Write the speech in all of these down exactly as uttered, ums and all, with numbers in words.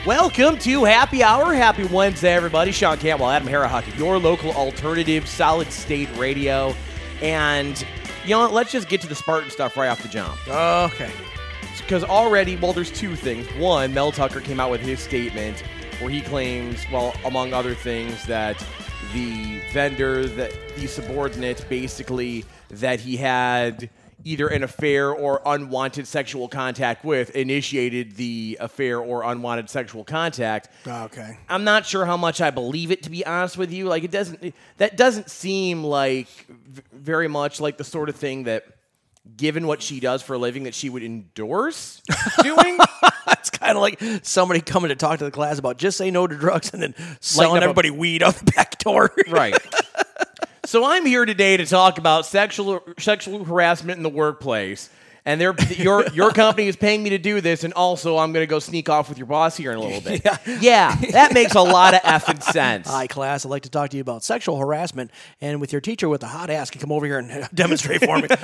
Welcome to Happy Hour. Happy Wednesday, everybody. Sean Cantwell, Adam Harahaki, your local alternative solid state radio. And, you know what, let's just get to the Spartan stuff right off the jump. Okay. Because already, well, there's two things. One, Mel Tucker came out with his statement where he claims, well, among other things, that the vendor, that the subordinate, basically, that he had either an affair or unwanted sexual contact with, initiated the affair or unwanted sexual contact. Okay. I'm not sure how much I believe it, to be honest with you. Like, it doesn't, that doesn't seem like v- very much like the sort of thing that, given what she does for a living, that she would endorse doing. It's kind of like somebody coming to talk to the class about just say no to drugs and then selling everybody weed out the back door. Right. So I'm here today to talk about sexual sexual harassment in the workplace. And they're, your your company is paying me to do this, and also I'm going to go sneak off with your boss here in a little bit. Yeah, yeah, that makes a lot of effing sense. Hi, class. I'd like to talk to you about sexual harassment, and with your teacher with a hot ass can come over here and demonstrate for me.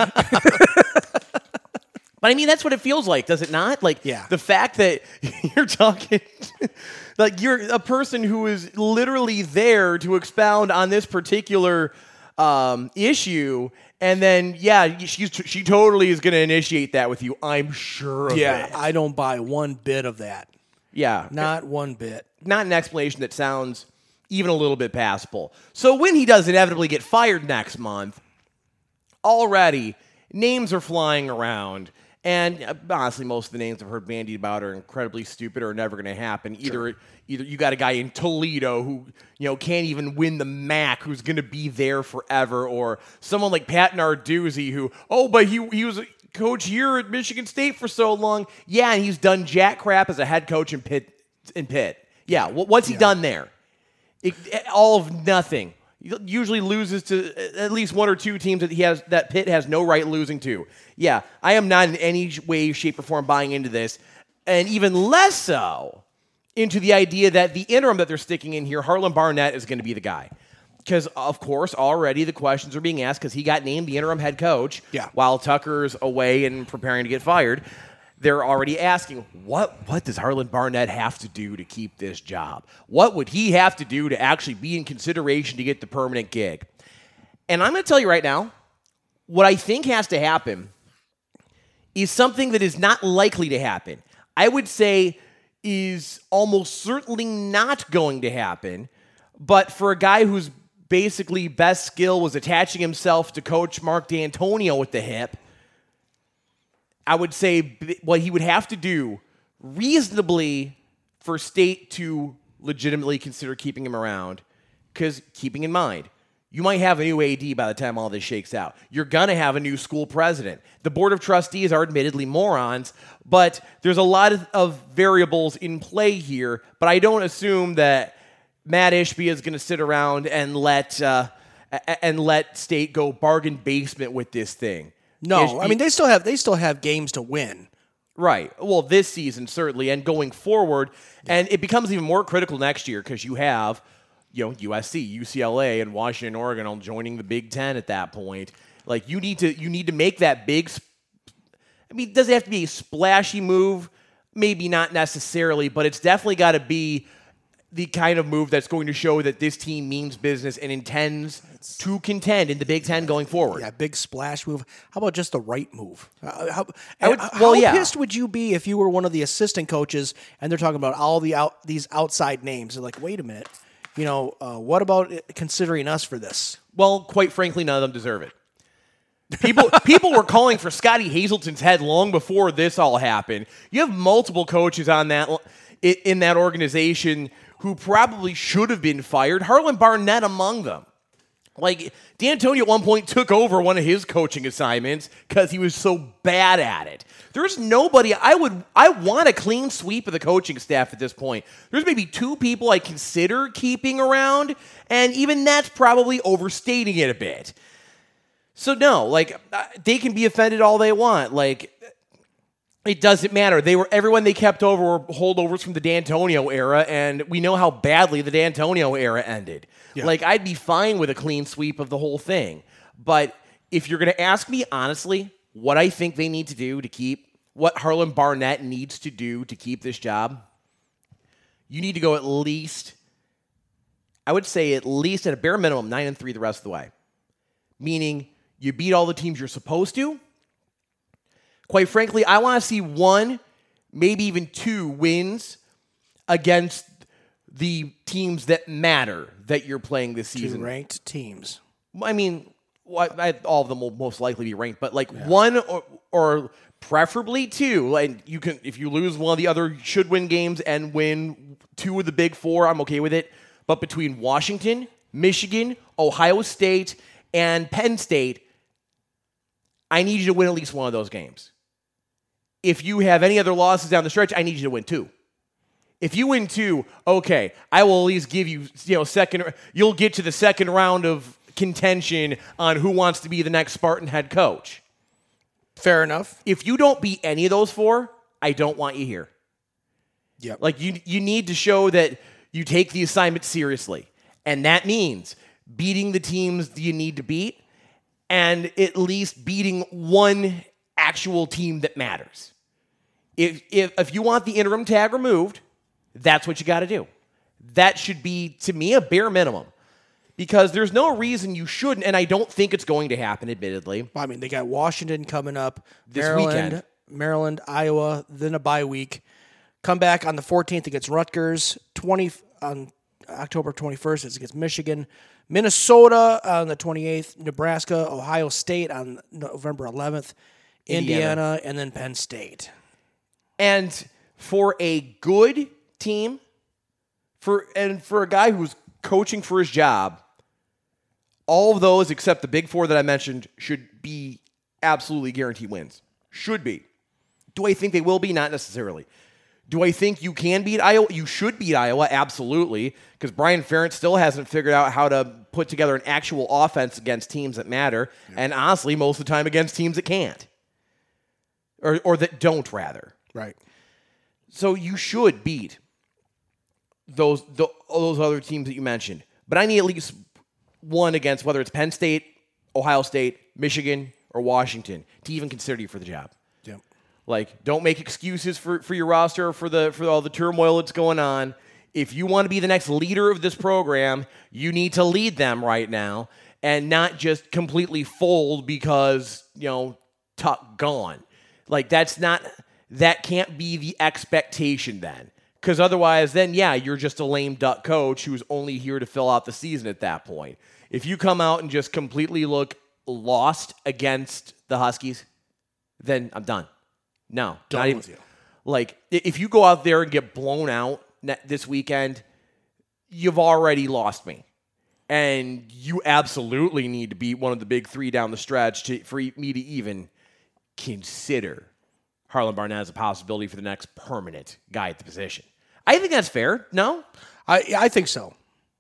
But I mean, that's what it feels like, does it not? Like, yeah. The fact that you're talking, like you're a person who is literally there to expound on this particular um, issue, and then, yeah, she's she totally is going to initiate that with you. I'm sure of yeah, it. Yeah, I don't buy one bit of that. Yeah. Not one bit. Not an explanation that sounds even a little bit passable. So when he does inevitably get fired next month, already names are flying around. And honestly, most of the names I've heard bandied about are incredibly stupid or never going to happen. Either sure. either you got a guy in Toledo who, you know, can't even win the M A C, who's going to be there forever, or someone like Pat Narduzzi who, oh, but he he was a coach here at Michigan State for so long. Yeah, and he's done jack crap as a head coach in Pitt. In Pitt. Yeah, what's he yeah. done there? It, all of nothing. He usually loses to at least one or two teams that he has that Pitt has no right losing to. Yeah, I am not in any way, shape, or form buying into this, and even less so into the idea that the interim that they're sticking in here, Harlan Barnett, is going to be the guy. Because, of course, already the questions are being asked because he got named the interim head coach yeah. while Tucker's away and preparing to get fired. They're already asking, what what does Harlan Barnett have to do to keep this job? What would he have to do to actually be in consideration to get the permanent gig? And I'm going to tell you right now, what I think has to happen is something that is not likely to happen. I would say is almost certainly not going to happen, but for a guy whose basically best skill was attaching himself to Coach Mark D'Antonio at the hip, I would say what he would have to do reasonably for State to legitimately consider keeping him around, because keeping in mind, you might have a new A D by the time all this shakes out. You're going to have a new school president. The board of trustees are admittedly morons, but there's a lot of, of variables in play here, but I don't assume that Matt Ishbia is going to sit around and let uh, and let State go bargain basement with this thing. No, Ishbia, I mean they still have they still have games to win. Right. Well, this season certainly, and going forward, yeah. and it becomes even more critical next year because you have, you know, U S C, U C L A, and Washington, Oregon all joining the Big Ten at that point. Like you need to you need to make that big. Sp- I mean, does it have to be a splashy move? Maybe not necessarily, but it's definitely got to be the kind of move that's going to show that this team means business and intends it's, to contend in the Big Ten going forward. Yeah, big splash move. How about just the right move? Uh, how I would, how well, yeah. pissed would you be if you were one of the assistant coaches and they're talking about all the out these outside names? They're like, wait a minute, you know, uh, what about considering us for this? Well, quite frankly, none of them deserve it. People people were calling for Scotty Hazelton's head long before this all happened. You have multiple coaches on that in that organization who probably should have been fired, Harlan Barnett among them. Like, D'Antonio at one point took over one of his coaching assignments because he was so bad at it. There's nobody, I would, I want a clean sweep of the coaching staff at this point. There's maybe two people I consider keeping around, and even that's probably overstating it a bit. So no, like, they can be offended all they want. Like, it doesn't matter. They were everyone they kept over were holdovers from the D'Antonio era, and we know how badly the D'Antonio era ended. Yeah. Like, I'd be fine with a clean sweep of the whole thing. But if you're going to ask me honestly what I think they need to do to keep, what Harlan Barnett needs to do to keep this job, you need to go at least, I would say at least at a bare minimum, nine and three the rest of the way. Meaning you beat all the teams you're supposed to. Quite frankly, I want to see one, maybe even two wins against the teams that matter that you're playing this season. Two ranked teams. I mean, well, I, all of them will most likely be ranked, but like yeah. one or, or preferably two. And you can, if you lose one of the other should win games and win two of the big four, I'm okay with it. But between Washington, Michigan, Ohio State, and Penn State, I need you to win at least one of those games. If you have any other losses down the stretch, I need you to win two. If you win two, okay, I will at least give you, you know, second. You'll get to the second round of contention on who wants to be the next Spartan head coach. Fair enough. If you don't beat any of those four, I don't want you here. Yep. Like you, you need to show that you take the assignment seriously, and that means beating the teams you need to beat, and at least beating one actual team that matters. If if if you want the interim tag removed, that's what you got to do. That should be, to me, a bare minimum. Because there's no reason you shouldn't, and I don't think it's going to happen, admittedly. I mean, they got Washington coming up, this Maryland, weekend. Maryland, Iowa, then a bye week. Come back on the fourteenth against Rutgers. twenty on October twenty-first, it's against Michigan. Minnesota on the twenty-eighth. Nebraska, Ohio State on November eleventh. Indiana, Indiana and then Penn State. And for a good team, for and for a guy who's coaching for his job, all of those except the big four that I mentioned should be absolutely guaranteed wins. Should be. Do I think they will be? Not necessarily. Do I think you can beat Iowa? You should beat Iowa, absolutely, because Brian Ferentz still hasn't figured out how to put together an actual offense against teams that matter, yeah. and honestly, most of the time against teams that can't. Or or that don't, rather. Right. So you should beat those the, those other teams that you mentioned. But I need at least one against whether it's Penn State, Ohio State, Michigan, or Washington to even consider you for the job. Yeah. Like, don't make excuses for, for your roster for the for all the turmoil that's going on. If you want to be the next leader of this program, you need to lead them right now and not just completely fold because, you know, Tuck gone. Like, that's not, that can't be the expectation then. Because otherwise, then, yeah, you're just a lame duck coach who's only here to fill out the season at that point. If you come out and just completely look lost against the Huskies, then I'm done. No. Done not even, with you. Like, if you go out there and get blown out this weekend, you've already lost me. And you absolutely need to beat one of the big three down the stretch to, for me to even consider Harlon Barnett as a possibility for the next permanent guy at the position. I think that's fair. No, I I think so.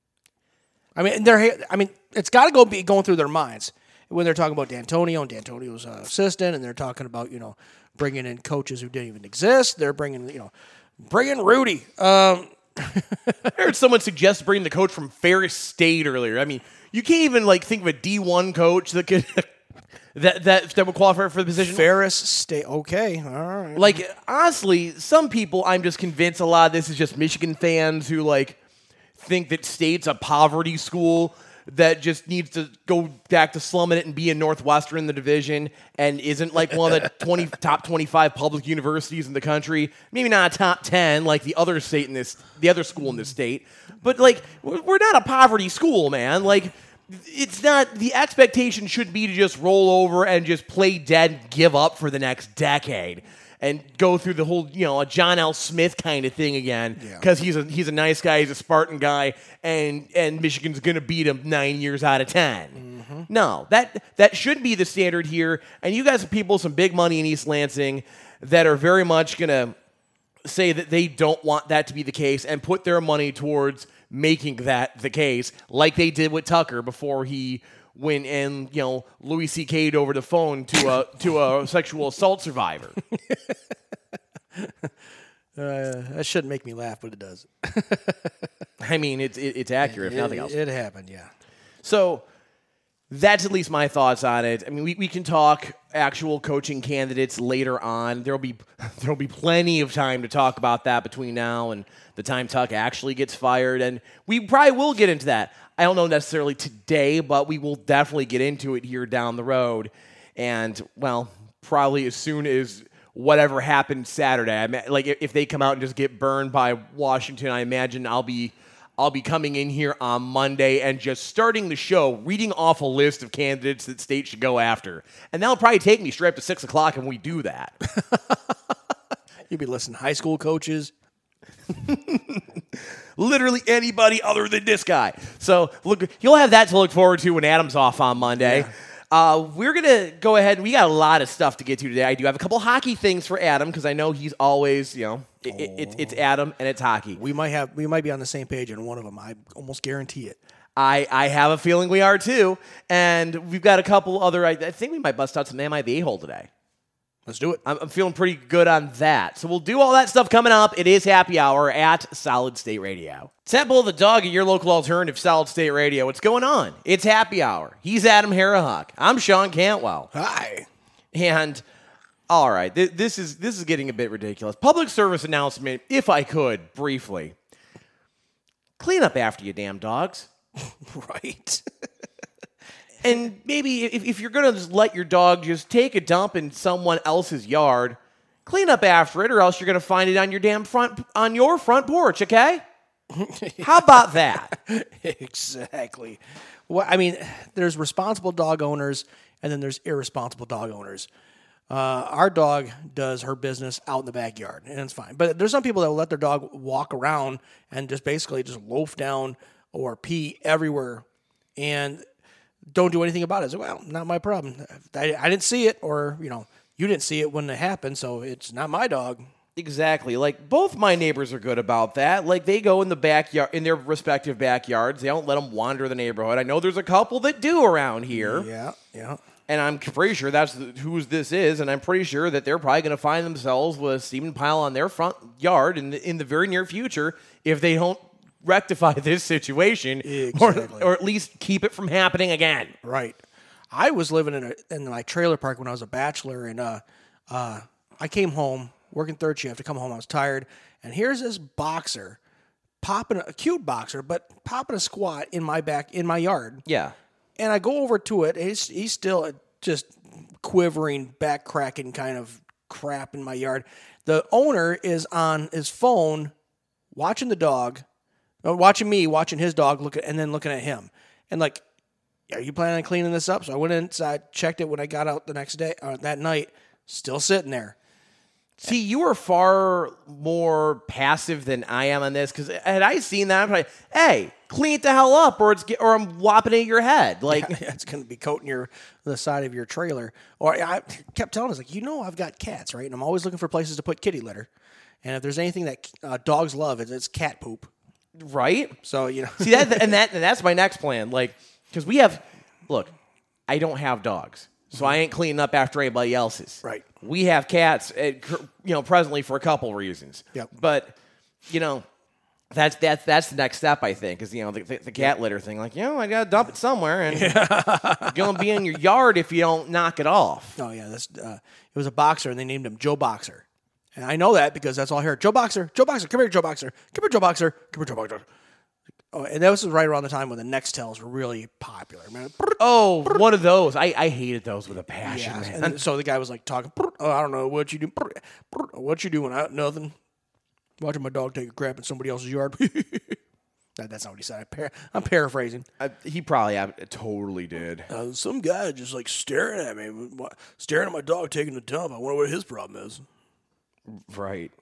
I mean, they're. I mean, it's got to go be going through their minds when they're talking about D'Antonio and D'Antonio's uh, assistant, and they're talking about you know bringing in coaches who didn't even exist. They're bringing you know bringing Rudy. Um, I heard someone suggest bringing the coach from Ferris State earlier. I mean, you can't even like think of a D one coach that could. That, that that would qualify for the position? Ferris State. Okay. All right. Like, honestly, some people, I'm just convinced a lot of this is just Michigan fans who, like, think that State's a poverty school that just needs to go back to slumming it and be in Northwestern in the division and isn't, like, one of the twenty top twenty-five public universities in the country. Maybe not a top ten like the other state in this, the other school in this state. But, like, we're not a poverty school, man. Like, it's not, the expectation should be to just roll over and just play dead and give up for the next decade and go through the whole, you know, a John L. Smith kind of thing again because yeah. he's a he's a nice guy, he's a Spartan guy, and and Michigan's going to beat him nine years out of ten. Mm-hmm. No, that that should be the standard here, and you guys have people with some big money in East Lansing that are very much going to say that they don't want that to be the case and put their money towards making that the case, like they did with Tucker before he went and, you know, Louis C K'd over the phone to a to a sexual assault survivor. uh, that shouldn't make me laugh, but it does. I mean, it's it, it's accurate, it, if nothing else. It happened, yeah. So that's at least my thoughts on it. I mean, we, we can talk actual coaching candidates later on. There'll be there'll be plenty of time to talk about that between now and the time Tuck actually gets fired, and we probably will get into that. I don't know necessarily today, but we will definitely get into it here down the road. And, well, probably as soon as whatever happened Saturday. I mean, like, if they come out and just get burned by Washington, I imagine I'll be I'll be coming in here on Monday and just starting the show, reading off a list of candidates that State should go after. And that'll probably take me straight up to six o'clock when we do that. You'll be listening to high school coaches. Literally anybody other than this guy. So look, you'll have that to look forward to when Adam's off on Monday. Yeah. Uh, we're going to go ahead, and we got a lot of stuff to get to today. I do have a couple hockey things for Adam because I know he's always, you know, it, it, it, it's Adam and it's hockey. We might have we might be on the same page on one of them. I almost guarantee it. I, I have a feeling we are too. And we've got a couple other, I, I think we might bust out some Am I the A-hole today. Let's do it. I'm, I'm feeling pretty good on that. So we'll do all that stuff coming up. It is Happy Hour at Solid State Radio. Temple the Dog at your local alternative, Solid State Radio. What's going on? It's Happy Hour. He's Adam Harahawk. I'm Sean Cantwell. Hi. And all right, th- this is this is getting a bit ridiculous. Public service announcement, if I could, briefly. Clean up after you, damn dogs. Right. And maybe if, if you're going to just let your dog just take a dump in someone else's yard, clean up after it, or else you're going to find it on your damn front on your front porch, okay? How about that? Exactly. Well, I mean, there's responsible dog owners, and then there's irresponsible dog owners. Uh, our dog does her business out in the backyard, and it's fine. But there's some people that will let their dog walk around and just basically just loaf down or pee everywhere, and don't do anything about it. So, well, not my problem. I, I didn't see it, or, you know, you didn't see it when it happened, so it's not my dog. Exactly. Like, both my neighbors are good about that. Like, they go in the backyard, in their respective backyards. They don't let them wander the neighborhood. I know there's a couple that do around here. Yeah, yeah. And I'm pretty sure that's the, whose this is, and I'm pretty sure that they're probably going to find themselves with a steaming pile on their front yard in the, in the very near future if they don't rectify this situation, exactly. or, or at least keep it from happening again. Right. I was living in a, in my trailer park when I was a bachelor, and uh, uh, I came home, working third shift, to come home, I was tired, and here's this boxer, popping a, a cute boxer, but popping a squat in my back, in my yard. Yeah. And I go over to it, and he's, he's still just quivering, back cracking kind of crap in my yard. The owner is on his phone watching the dog, uh, watching me, watching his dog, look at, and then looking at him. And like, are you planning on cleaning this up? So I went inside, checked it when I got out the next day, uh, that night, still sitting there. See, you are far more passive than I am on this, because had I seen that, I'm like, hey, clean it the hell up, or it's or I'm whopping it at your head. Like, Yeah, it's going to be coating your the side of your trailer. Or I kept telling us, like, you know, I've got cats, right? And I'm always looking for places to put kitty litter. And if there's anything that uh, dogs love, it's, it's cat poop. right? So, you know. See, that and that and that's my next plan. Like, because we have, look, I don't have dogs, so I ain't cleaning up after anybody else's. Right. We have cats, uh, you know, presently for a couple reasons. Yep. But, you know, that's that's that's the next step, I think, is, you know, the, the, the cat litter thing. Like, you know, I got to dump it somewhere, and it's going to be in your yard if you don't knock it off. Oh, yeah. That's, uh, it was a boxer, and they named him Joe Boxer. And I know that because that's all I hear. Joe Boxer, Joe Boxer, come here, Joe Boxer. Come here, Joe Boxer. Come here, Joe Boxer. Oh, and that was right around the time when the Nextels were really popular, man. Oh, one of those. I, I hated those with a passion, Yeah. man. And so the guy was like talking, oh, I don't know what you do. What you doing? I, nothing. Watching my dog take a crap in somebody else's yard. that, that's not what he said. I par- I'm paraphrasing. Uh, he probably ab- totally did. Uh, some guy just like staring at me, staring at my dog taking a dump. I wonder what his problem is. Right.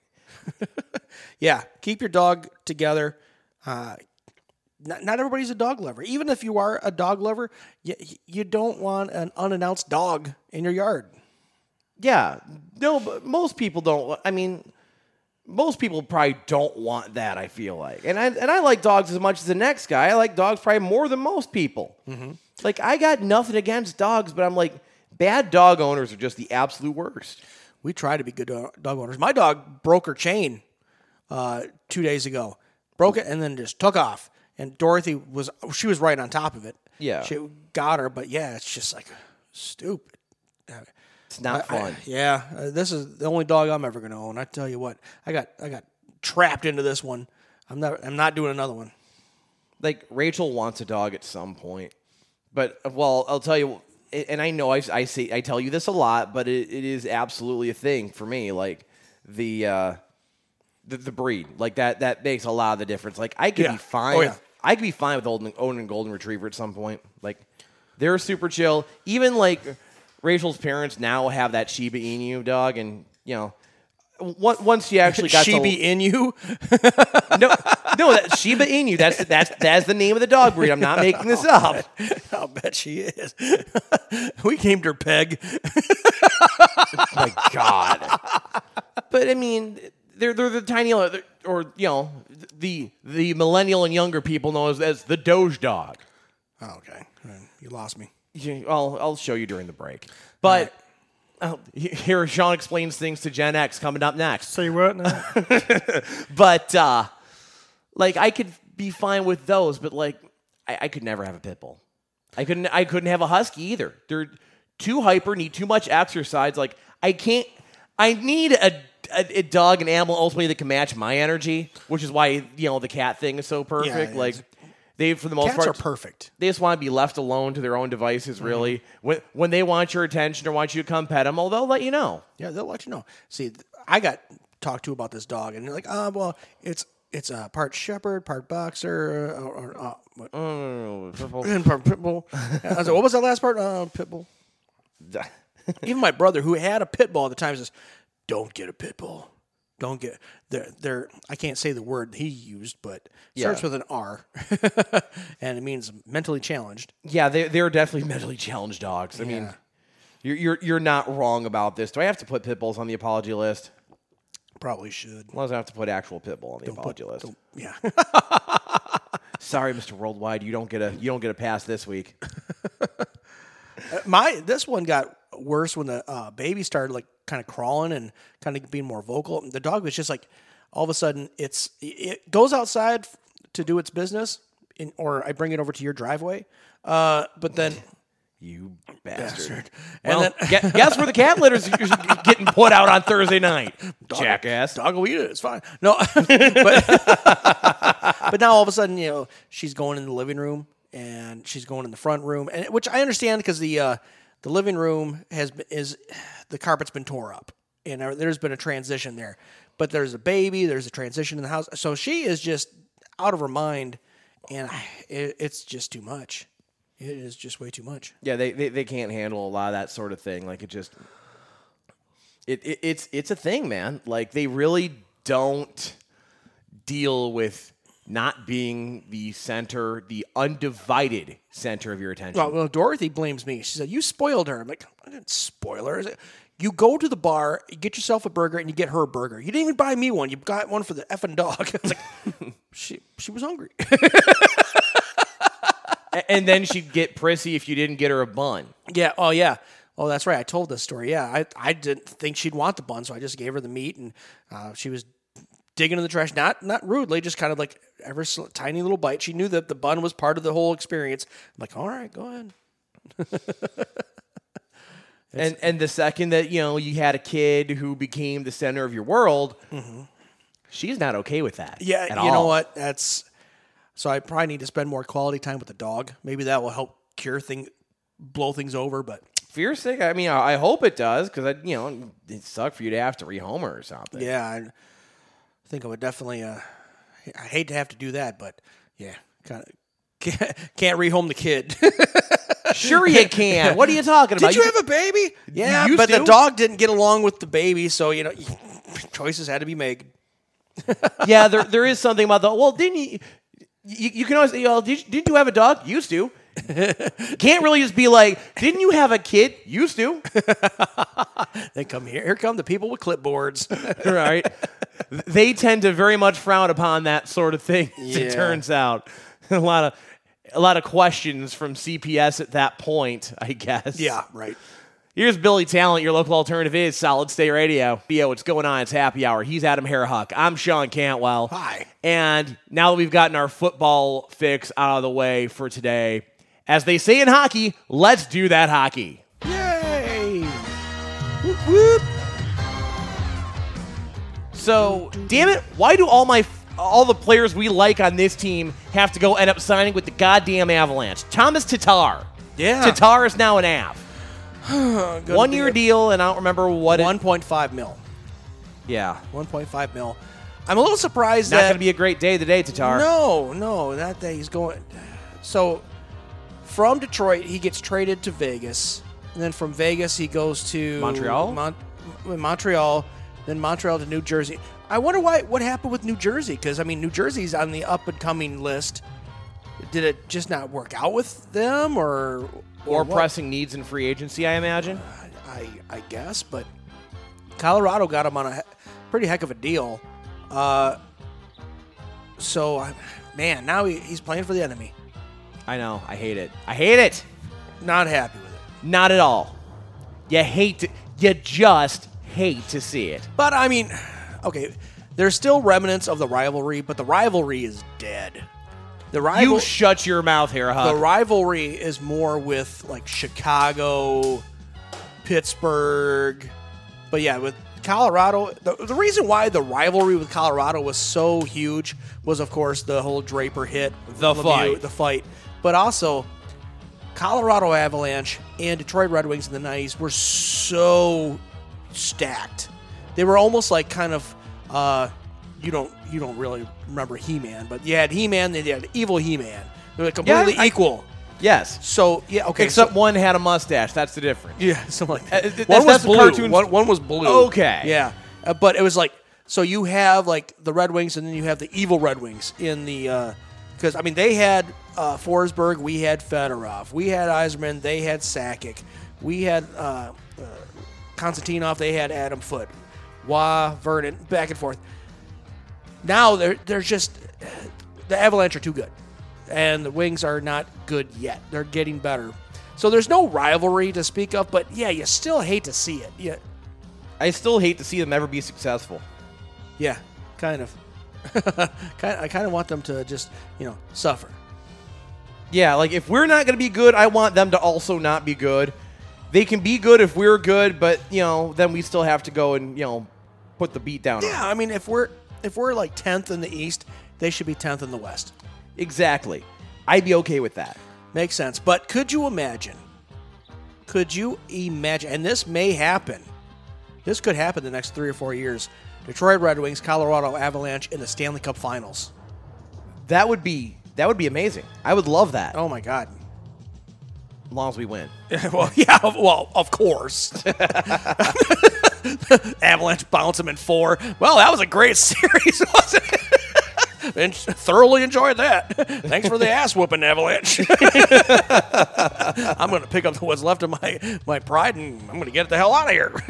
Yeah, keep your dog together. Uh, not, not everybody's a dog lover. Even if you are a dog lover, you, you don't want an unannounced dog in your yard. Yeah. No, but most people don't. I mean, most people probably don't want that, I feel like. And I and I like dogs as much as the next guy. I like dogs probably more than most people. Mm-hmm. Like, I got nothing against dogs, but I'm like, bad dog owners are just the absolute worst. We try to be good dog owners. My dog broke her chain uh, two days ago. Broke it and then just took off. And Dorothy was, she was right on top of it. Yeah. she got her. But yeah, it's just like stupid. It's not I- I- fun. yeah, uh, this is the only dog I'm ever going to own. I tell you what, I got I got trapped into this one. I'm not I'm not doing another one. Like, Rachel wants a dog at some point. But, well, I'll tell you, and I know I, I say I tell you this a lot, but it, it is absolutely a thing for me. Like, the, uh, the the breed. Like, that that makes a lot of the difference. Like, I could Yeah. be fine. Oh, yeah. I could be fine with owning, owning a golden retriever at some point. Like, they're super chill. Even, like, Rachel's parents now have that Shiba Inu dog, and, you know, on- once she actually got She to... be in you. No, no, that Shiba Inu. That's that's that's the name of the dog breed. I'm not making this up. I'll bet she is. We named her Peg. My God. But I mean, they're they're the tiny, or you know, the the millennial and younger people know as, as the Doge dog. Oh, okay, you lost me. You- I'll I'll show you during the break. But uh, here, Sean explains things to Gen X coming up next. Say what now? But uh, like, I could be fine with those, but like, I, I could never have a pit bull. I couldn't. I couldn't have a husky either. They're too hyper, need too much exercise. Like, I can't. I need a, a, a dog, an animal ultimately that can match my energy, which is why, you know, the cat thing is so perfect. yeah, like, they for the most Cats part are perfect. they just want to be left alone to their own devices. Really, when when they want your attention or want you to come pet them, well, they'll let you know. Yeah, they'll let you know. See, th- I got talked to about this dog, and they're like, "Ah, well, it's it's a part shepherd, part boxer, uh, or, or uh, what? Oh, and part pit bull." I was like, "What was that last part?" Uh, pit bull. Even my brother, who had a pit bull at the time, says, "Don't get a pit bull. Don't get they're they're I can't say the word he used, but it starts Yeah. with an R, and it means mentally challenged." Yeah, they they're definitely mentally challenged dogs. I mean, Yeah. you're you're you're not wrong about this. Do I have to put pit bulls on the apology list? Probably should. Well, I have to put actual pit bull on the Don't put- apology list. don't- yeah. Sorry, Mister Worldwide, you don't get a you don't get a pass this week. My this one got worse when the uh, baby started like kind of crawling and kind of being more vocal. The dog was just like all of a sudden it's it goes outside to do its business, in, or I bring it over to your driveway. Uh, but then You bastard. And Well, then- gue- guess where the cat litter's getting put out on Thursday night? Jackass. dog will eat it. It's fine. No, but but now all of a sudden, you know, she's going in the living room and she's going in the front room, and which I understand because the uh, the living room has been, is the carpet's been tore up, and there- there's been a transition there. But there's a baby, there's a transition in the house, so she is just out of her mind, and I, it, it's just too much. It is just way too much. Yeah, they, they they can't handle a lot of that sort of thing. Like, it just it, it it's it's a thing, man. Like, they really don't deal with not being the center, the undivided center of your attention. Well, well, Dorothy blames me. She said, "You spoiled her." I'm like, "I didn't spoil her." I said, "You go to the bar, you get yourself a burger, and you get her a burger. You didn't even buy me one. You got one for the effing dog." I was like, she she was hungry. A- and then she'd get prissy if you didn't get her a bun. Yeah. Oh, yeah. Oh, that's right. I told this story. Yeah. I, I didn't think she'd want the bun, so I just gave her the meat, and uh, she was digging in the trash. Not not rudely, just kind of like ever so tiny little bite. She knew that the bun was part of the whole experience. I'm like, all right, go ahead. And and the second that, you know, you had a kid who became the center of your world, she's not okay with that. Yeah, at you know all. what? That's so I probably need to spend more quality time with the dog. Maybe that will help cure thing, blow things over. But For your sake, I mean, I I hope it does, because, you know, it sucks for you to have to rehome her or something. yeah, I think I would definitely. Uh, I hate to have to do that, but yeah, kind of can't, can't rehome the kid. Sure you can. What are you talking about? Did you have a baby? Yeah, used but to. the dog didn't get along with the baby, so you know, choices had to be made. Yeah, there there is something about the. Well, didn't you? You, you can always say, "Oh, did, didn't you have a dog?" Used to. Can't really just be like, "Didn't you have a kid?" Used to. They come here. Here come the people with clipboards. Right. They tend to very much frown upon that sort of thing. As Yeah. it turns out, a lot of a lot of questions from C P S at that point, I guess. Yeah, right. Here's Billy Talent. Your local alternative is Solid State Radio. Yo, what's going on? It's Happy Hour. He's Adam Hairhuck. I'm Sean Cantwell. Hi. And now that we've gotten our football fix out of the way for today, As they say in hockey, let's do that hockey. Yay! Whoop, whoop. So, damn it, why do all my all the players we like on this team have to go end up signing with the goddamn Avalanche? Thomas Tatar. Yeah. Tatar is now an Av. One year deal, and I don't remember what one it... point five mil. Yeah. one point five mil. I'm a little surprised Not that... going to be a great day today, Tatar. No, no, that day he's going... So, from Detroit, he gets traded to Vegas. And then from Vegas, he goes to... Montreal? Mon- Montreal. Then Montreal to New Jersey. I wonder why what happened with New Jersey, because, I mean, New Jersey's on the up-and-coming list. Did it just not work out with them, or... Or, or pressing needs in free agency, I imagine. I, I guess, but Colorado got him on a he- pretty heck of a deal. Uh, so, I, man, now he, he's playing for the enemy. I know. I hate it. I hate it. Not happy with it. Not at all. You hate to... You just hate to see it. But, I mean, okay, there's still remnants of the rivalry, but the rivalry is dead. The rival- You shut your mouth here, Huck. The rivalry is more with, like, Chicago, Pittsburgh. But, yeah, with Colorado, the, the reason why the rivalry with Colorado was so huge was, of course, the whole Draper hit. The Lemieux, fight. The fight. But also, Colorado Avalanche and Detroit Red Wings in the nineties were so stacked. They were almost like kind of... Uh, You don't you don't really remember He-Man, but you had He-Man, then you had Evil He-Man. They were completely Yeah, I- equal. Yes. So, yeah, okay. Except so, one had a mustache. That's the difference. yeah, something like Uh, that. th- one that's- was that's the blue. cartoons- One, one was blue. Okay. Yeah. Uh, but it was like, so you have like the Red Wings and then you have the Evil Red Wings in the, because, I mean, they had uh, Forsberg, we had Fedorov, we had Yzerman, they had Sakic, we had uh, uh, Konstantinov, they had Adam Foote, Wah, Vernon, back and forth. Now they're they're just the Avalanche are too good, and the Wings are not good yet. They're getting better, so there's no rivalry to speak of. But yeah, you still hate to see it. Yeah, I still hate to see them ever be successful. yeah, kind of. kind I kind of want them to just you know suffer. Yeah, like if we're not going to be good, I want them to also not be good. They can be good if we're good, but you know, then we still have to go and you know put the beat down. Yeah, on I mean if we're if we're like tenth in the East, they should be tenth in the West. Exactly. I'd be okay with that. Makes sense. But could you imagine? Could you imagine? And this may happen. This could happen the next three or four years. Detroit Red Wings, Colorado Avalanche in the Stanley Cup Finals. That would be that would be amazing. I would love that. Oh my God. As long as we win. Well, yeah. Well, of course. Avalanche bounce them in four. Well, that was a great series, wasn't it? And thoroughly enjoyed that. Thanks for the ass whooping, Avalanche. I'm going to pick up what's left of my, my pride and I'm going to get the hell out of here.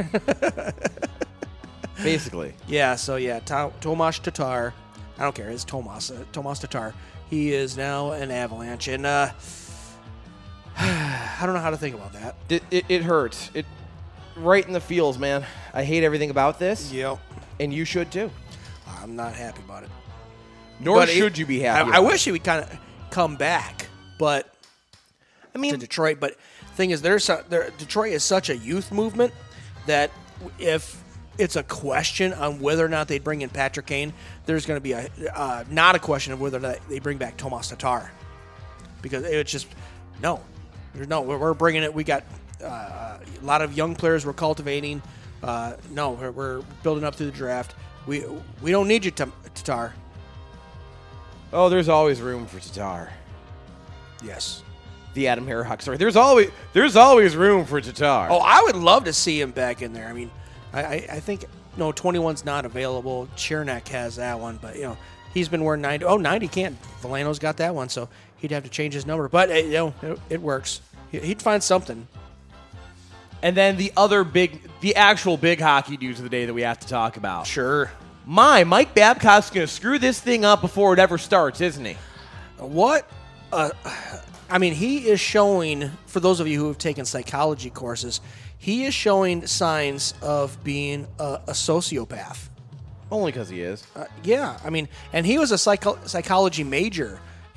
Basically. Yeah, so yeah, to- Tomas Tatar. I don't care. It's Tomas. Uh, Tomas Tatar. He is now an Avalanche. And uh, I don't know how to think about that. It, it, it hurts. It right in the feels, man. I hate everything about this. Yep. And you should too. I'm not happy about it. Nor But should it- you be I, happy. I about wish he would kind of come back, but I mean, to Detroit. But thing is, there's su- there, Detroit is such a youth movement that if it's a question on whether or not they bring in Patrick Kane, there's going to be a uh, not a question of whether or not they bring back Tomas Tatar, because it's just no, there's no. We're, we're bringing it. We got uh, a lot of young players we're cultivating. Uh, no, we're, we're building up through the draft. We we don't need you, Tam- Tatar. oh, there's always room for Tatar. Yes. The Adam Harhock story. There's always there's always room for Tatar. Oh, I would love to see him back in there. I mean, I, I, I think, no, twenty-one's not available. Chernak has that one, but, you know, he's been wearing ninety. Oh, ninety can't. Valeno's got that one, so he'd have to change his number. But, uh, you know, it, it works. He- He'd find something. And then the other big, the actual big hockey news of the day that we have to talk about. Sure. My, Mike Babcock's going to screw this thing up before it ever starts, isn't he? What? Uh, I mean, he is showing, for those of you who have taken psychology courses, he is showing signs of being a, a sociopath. Only because he is. Uh, yeah, I mean, and he was a psycho- psychology major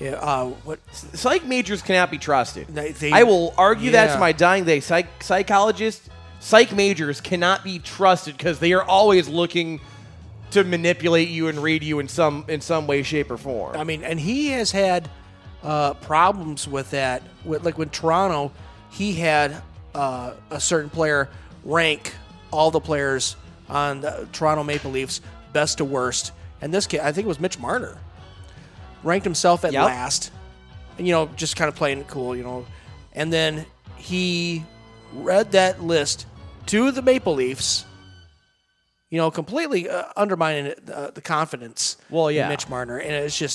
Yeah, uh, what? Psych majors cannot be trusted. They, they, I will argue that yeah. to my dying day. Psych psychologists, psych majors cannot be trusted because they are always looking to manipulate you and read you in some in some way, shape, or form. I mean, and he has had uh, problems with that. With like with Toronto, he had uh, a certain player rank all the players on the Toronto Maple Leafs best to worst, and this kid, I think it was Mitch Marner, ranked himself at Yep. last, and you know, just kind of playing it cool, you know, and then he read that list to the Maple Leafs, you know, completely uh, undermining it, uh, the confidence Well, yeah. in Mitch Marner, and it's just,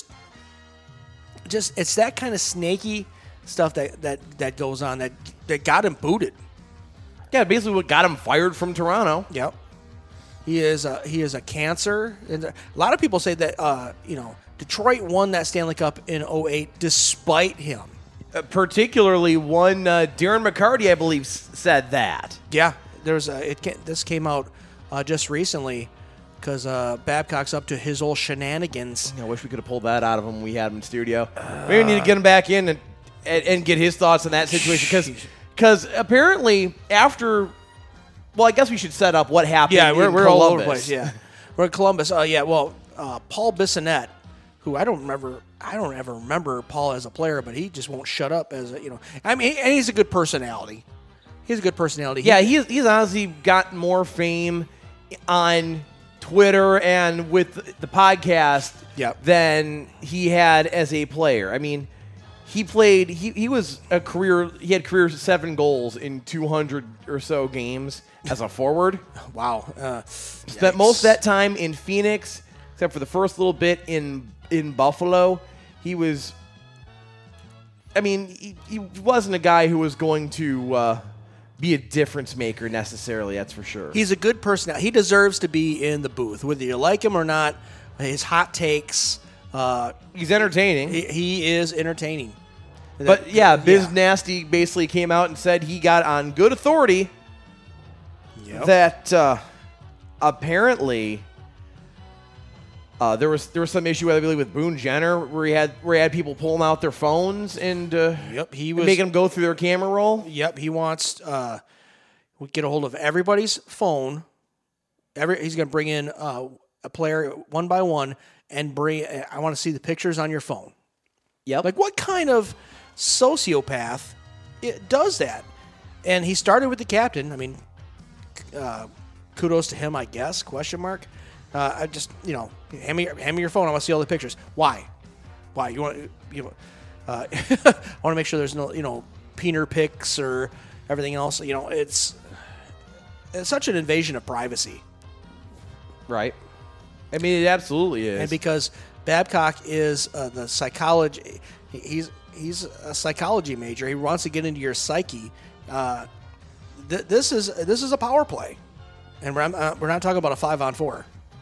just it's that kind of snaky stuff that that that goes on that that got him booted. Yeah, basically what got him fired from Toronto. Yep. He is a, he is a cancer. And a lot of people say that uh, you know, Detroit won that Stanley Cup in oh eight despite him. Uh, particularly one uh, Darren McCarty, I believe, s- said that. Yeah, there's a, it. Came, this came out uh, just recently because uh, Babcock's up to his old shenanigans. I wish we could have pulled that out of him when we had him in studio. We need to get him back in and and, and get his thoughts on that situation because because apparently after, well, I guess we should set up what happened. Yeah, we're, in we're all over the Columbus. place. Yeah, we're in Columbus. Uh, yeah, well, uh, Paul Bissonnette, who I don't remember, I don't ever remember Paul as a player, but he just won't shut up as a, you know. I mean, he, and he's a good personality. He's a good personality. Yeah, he's he's honestly got more fame on Twitter and with the podcast Yep. than he had as a player. I mean, he played. He, he was a career. He had career seven goals in two hundred or so games as a forward. Wow. Uh, Spent most of that time in Phoenix, except for the first little bit in in Buffalo. He was. I mean, he, he wasn't a guy who was going to uh, be a difference maker necessarily. That's for sure. He's a good personality. He deserves to be in the booth, whether you like him or not. His hot takes. Uh, He's entertaining. he, he is entertaining. But yeah, Biz Nasty basically came out and said he got on good authority Yep. that uh, apparently uh, there was there was some issue, I believe, with Boone Jenner where he had where he had people pulling out their phones and uh, Yep, he and was- making them go through their camera roll. Yep, he wants uh, we get a hold of everybody's phone. Every he's going to bring in uh, a player one by one and bring. I want to see the pictures on your phone. Yep. Like, what kind of sociopath it does that? And he started with the captain. I mean, uh, kudos to him, I guess. Question mark. Uh, I just, you know, hand me, hand me your phone. I want to see all the pictures. Why? Why you want? You know, uh, I want to make sure there's no, you know, peener pics or everything else. You know, it's it's such an invasion of privacy. Right. I mean, it absolutely is. And because Babcock is uh, the psychology, he- he's he's a psychology major. He wants to get into your psyche. Uh, th- this is this is a power play, and we're, uh, we're not talking about a five on four.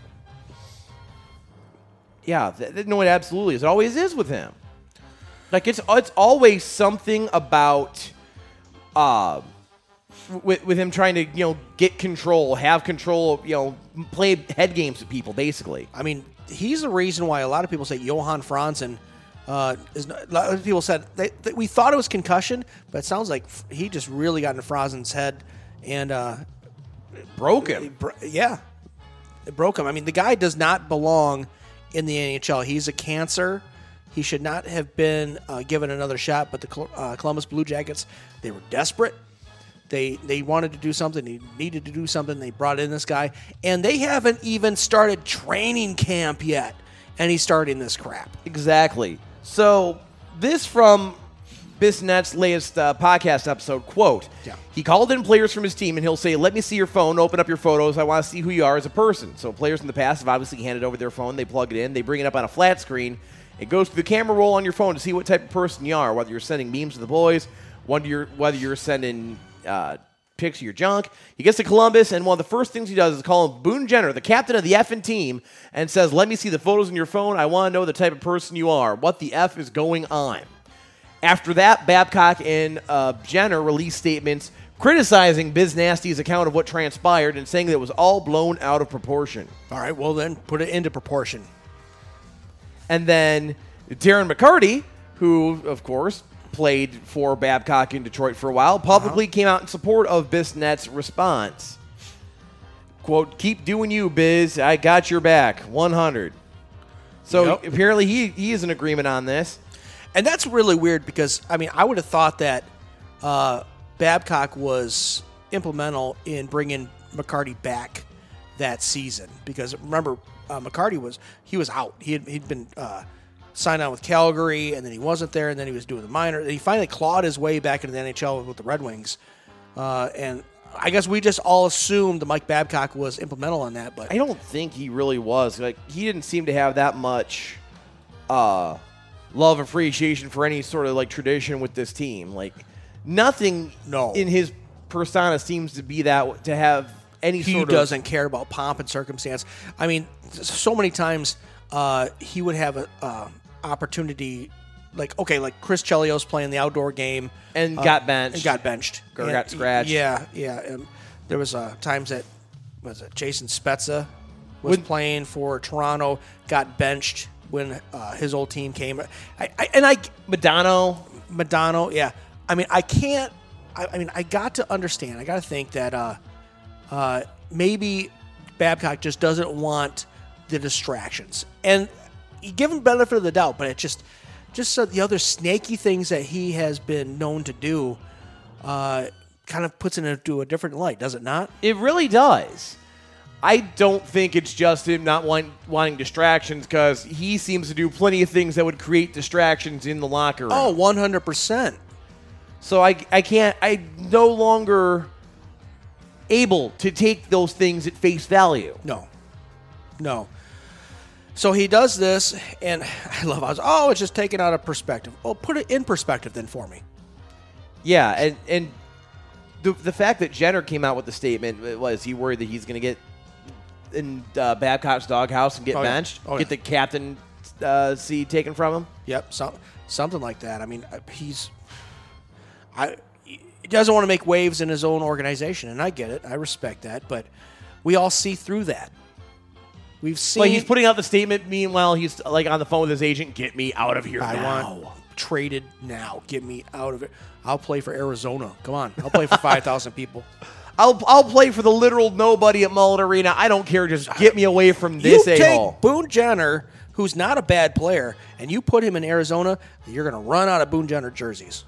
Yeah, th- th- no, it absolutely is. It always is with him. Like it's it's always something about uh, with with him trying to you know get control, have control, you know, play head games with people, basically. I mean, he's the reason why a lot of people say Johan Franzen uh, is. Not, a lot of people said they, they, we thought it was concussion, but it sounds like f- he just really got into Franzen's head and uh, Broke it him. bro- yeah, it broke him. I mean, the guy does not belong in the N H L. He's a cancer. He should not have been uh, given another shot. But the Col- uh, Columbus Blue Jackets, they were desperate. They they wanted to do something. They needed to do something. They brought in this guy, and they haven't even started training camp yet, and he's starting this crap. Exactly. So this from Bissonnette's latest uh, podcast episode, quote, Yeah. he called in players from his team and he'll say, let me see your phone, open up your photos, I want to see who you are as a person. So players in the past have obviously handed over their phone, they plug it in, they bring it up on a flat screen, it goes through the camera roll on your phone to see what type of person you are, whether you're sending memes to the boys, whether you're, whether you're sending uh, pics of your junk. He gets to Columbus, and one of the first things he does is call him Boone Jenner, the captain of the effing team, and says, let me see the photos on your phone, I want to know the type of person you are, what the F is going on. After that, Babcock and uh, Jenner released statements criticizing Biz Nasty's account of what transpired and saying that it was all blown out of proportion. All right, well then put it into proportion. And then Darren McCarty who, of course, played for Babcock in Detroit for a while, publicly uh-huh. came out in support of Bissonnette's response. Quote, keep doing you, Biz. I got your back. one hundred. So yep. apparently he, he is in agreement on this. And that's really weird because, I mean, I would have thought that uh, Babcock was implemental in bringing McCarty back that season. Because, remember, uh, McCarty was he was out. He had, he'd been uh, signed on with Calgary, and then he wasn't there, and then he was doing the minor. And he finally clawed his way back into the N H L with the Red Wings. Uh, and I guess we just all assumed that Mike Babcock was implemental on that. But I don't think he really was. Like, he didn't seem to have that much uh, love and appreciation for any sort of, like, tradition with this team. Like, nothing no. in his persona seems to be that, to have any he sort of... He doesn't care about pomp and circumstance. I mean, so many times uh, he would have an uh, opportunity... Like, okay, like Chris Chelios playing the outdoor game. And uh, got benched. And got benched. Or and, got scratched. Yeah, yeah. And there was uh, times that, was it Jason Spezza was when, playing for Toronto, got benched when uh, his old team came. I, I And I... Madano. Madano, yeah. I mean, I can't... I, I mean, I got to understand. I got to think that uh, uh, maybe Babcock just doesn't want the distractions. And you give him benefit of the doubt, but it just... Just so the other snaky things that he has been known to do uh, kind of puts it into a different light, does it not? It really does. I don't think it's just him not want, wanting distractions because he seems to do plenty of things that would create distractions in the locker room. Oh, one hundred percent. So I, I can't, I'm no longer able to take those things at face value. No. No. So he does this, and I love how, oh, it's just taken out of perspective. Well, put it in perspective then for me. Yeah, and, and the the fact that Jenner came out with the statement was he worried that he's going to get in uh, Babcock's doghouse and get oh, benched, yeah. oh, get yeah. the captain uh, seat taken from him? Yep, so, something like that. I mean, he's I he doesn't want to make waves in his own organization, and I get it. I respect that, but we all see through that. We've seen. Well, he's putting out the statement. Meanwhile, he's like on the phone with his agent. Get me out of here I now. want traded now. Get me out of it. I'll play for Arizona. Come on, I'll play for five thousand people. I'll I'll play for the literal nobody at Mullet Arena. I don't care. Just get me away from this you a-hole. Take Boone Jenner, who's not a bad player, and you put him in Arizona. You're going to run out of Boone Jenner jerseys.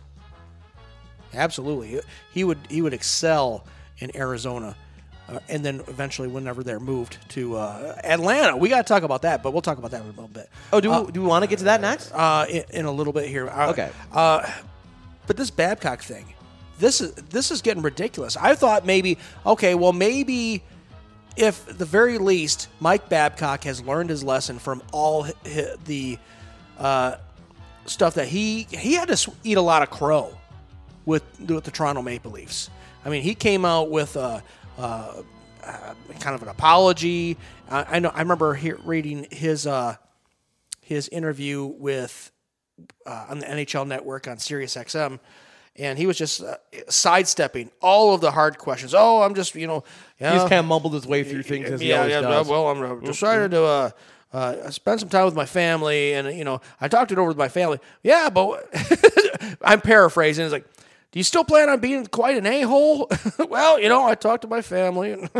Absolutely, he would he would excel in Arizona. Uh, and then eventually, whenever they're moved to uh, Atlanta, we got to talk about that. But we'll talk about that in a little bit. Oh, do uh, we, do we want to get to that next? Uh, in, in a little bit here. Uh, okay. Uh, but this Babcock thing, this is this is getting ridiculous. I thought maybe, okay, well maybe if at the very least Mike Babcock has learned his lesson from all his, the uh, stuff that he he had to eat a lot of crow with with the Toronto Maple Leafs. I mean, he came out with a. Uh, uh, kind of an apology. Uh, I know. I remember hear, reading his uh, his interview with uh, on the N H L Network on Sirius X M, and he was just uh, sidestepping all of the hard questions. Oh, I'm just you know, yeah, he just kind of mumbled his way through things as he yeah, always yeah, does. Well, I'm decided to uh, uh, spend some time with my family, and you know, I talked it over with my family. Yeah, but I'm paraphrasing. It's like. Do you still plan on being quite an a-hole? Well, you know, I talked to my family. And,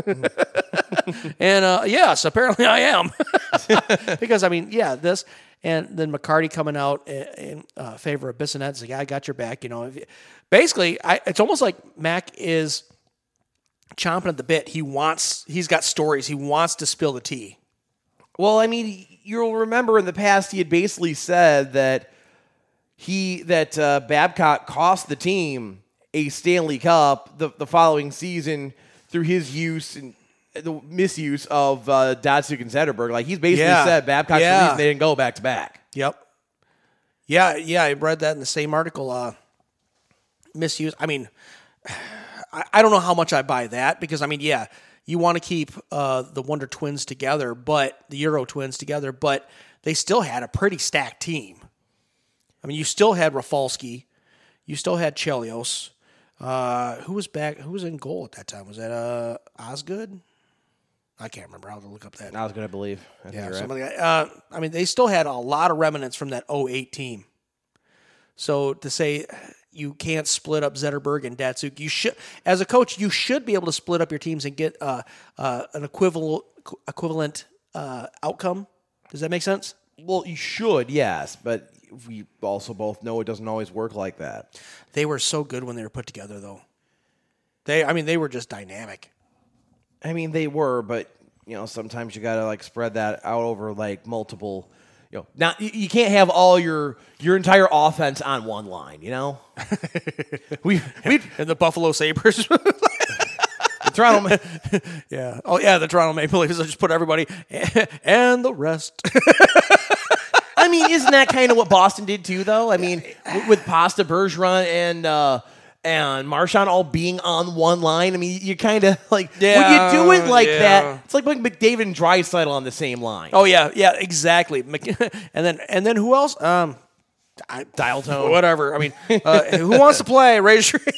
and uh, yes, apparently I am. Because, I mean, yeah, this. And then McCarty coming out in, in uh, favor of Bissonnette. It's like, I got your back. You know, if you, basically, I, it's almost like Mac is chomping at the bit. He wants, he's got stories. He wants to spill the tea. Well, I mean, you'll remember in the past he had basically said that He that uh, Babcock cost the team a Stanley Cup the, the following season through his use and the misuse of uh, Datsuk and Zetterberg. Like he's basically yeah. said Babcock's yeah. the reason they didn't go back to back. Yep. Yeah, yeah, I read that in the same article. Uh, misuse. I mean, I, I don't know how much I buy that because I mean, yeah, you want to keep uh, the Wonder Twins together, but the Euro Twins together, but they still had a pretty stacked team. I mean, you still had Rafalski, you still had Chelios. Uh, who was back? Who was in goal at that time? Was that uh, Osgood? I can't remember. I'll have to look up that. I was going to believe. I yeah, right. somebody. Uh, I mean, they still had a lot of remnants from that oh eight team. So to say you can't split up Zetterberg and Datsuk, you should, as a coach, you should be able to split up your teams and get uh, uh, an equivalent equivalent uh, outcome. Does that make sense? Well, you should, yes, but we also both know it doesn't always work like that. They were so good when they were put together, though. They, I mean, they were just dynamic. I mean, they were, but you know, sometimes you gotta like spread that out over like multiple. You know, now you, you can't have all your your entire offense on one line. You know, we we And the Buffalo Sabres. the Toronto. yeah. Oh, yeah, the Toronto Maple Leafs just put everybody and the rest. I mean, isn't that kind of what Boston did too, though? I mean, with, with Pasta, Bergeron, and uh, and Marchand all being on one line. I mean, you kind of like Yeah, when you do it like yeah. that. It's like putting McDavid and Draisaitl on the same line. Oh, yeah, yeah, exactly. And then and then who else? Um, I, Dial tone. Whatever. I mean, uh, who wants to play? Raise your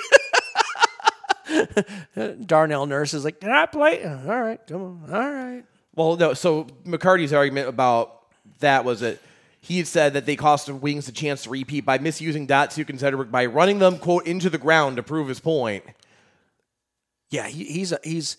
hand. Darnell Nurse is like, can I play? All right, come on. All right. Well, no. So McCarty's argument about that was that he had said that they cost the Wings a chance to repeat by misusing Datsuk and Zetterberg by running them, quote, into the ground to prove his point. Yeah, he, he's a, he's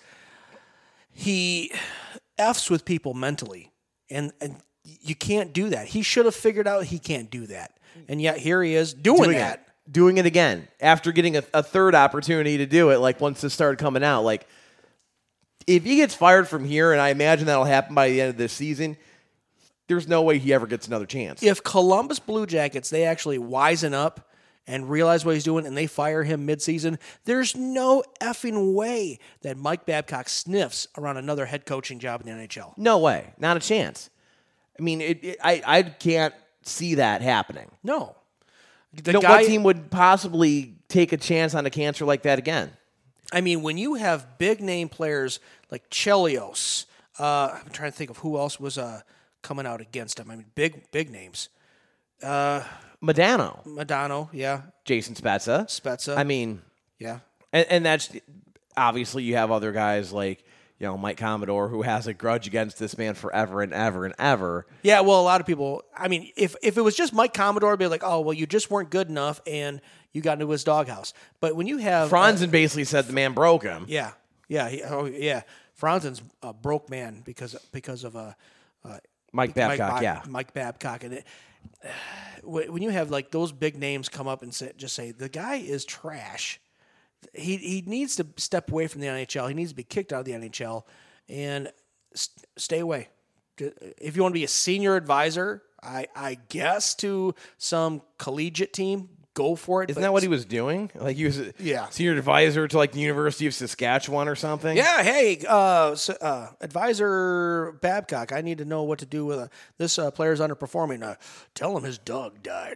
he f's with people mentally, and and you can't do that. He should have figured out he can't do that, and yet here he is doing, Doing that. it. Doing it again after getting a, a third opportunity to do it, like once this started coming out. Like, if he gets fired from here, and I imagine that'll happen by the end of this season, there's no way he ever gets another chance. If Columbus Blue Jackets, they actually wisen up and realize what he's doing and they fire him midseason, there's no effing way that Mike Babcock sniffs around another head coaching job in the N H L. No way. Not a chance. I mean, it, it, I, I can't see that happening. No. The No, guy, what team would possibly take a chance on a cancer like that again? I mean, when you have big name players like Chelios, uh, I'm trying to think of who else was uh, coming out against him. I mean, big, big names. Uh, Modano, Madano, yeah. Jason Spezza. Spezza. I mean, yeah. and, and that's obviously you have other guys like, you know, Mike Commodore, who has a grudge against this man forever and ever and ever. Yeah, well, a lot of people, I mean, if, if it was just Mike Commodore, it'd be like, oh, well, you just weren't good enough and you got into his doghouse. But when you have... Franzen uh, basically said the man broke him. Yeah, yeah, he, oh, yeah. Franzen's a broke man because because of uh, uh, Mike Babcock, Mike, yeah. Mike Babcock. And it, when you have like those big names come up and say, just say, the guy is trash, he he needs to step away from the N H L. He needs to be kicked out of the N H L and st- stay away. If you want to be a senior advisor, I, I guess, to some collegiate team, go for it. Isn't but that what he was doing? Like he was a Yeah. senior advisor to like the University of Saskatchewan or something? Yeah, hey, uh, s- uh, advisor Babcock, I need to know what to do with uh, this uh, player's underperforming. Uh, tell him his dog died.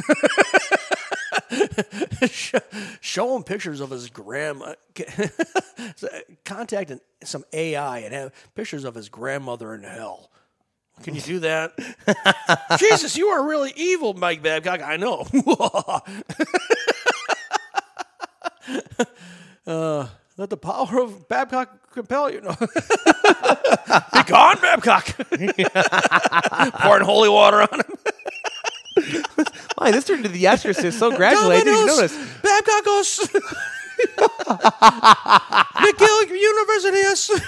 show, show him pictures of his grandma. Contact an, some A I and have pictures of his grandmother in hell. Can you do that? Jesus, you are really evil, Mike Babcock. I know. uh, let the power of Babcock compel you. No. Be gone, Babcock. Pouring holy water on him. Why, this turned into The Exorcist so gradually, I didn't Dominos, notice. Babcock goes. McGill University.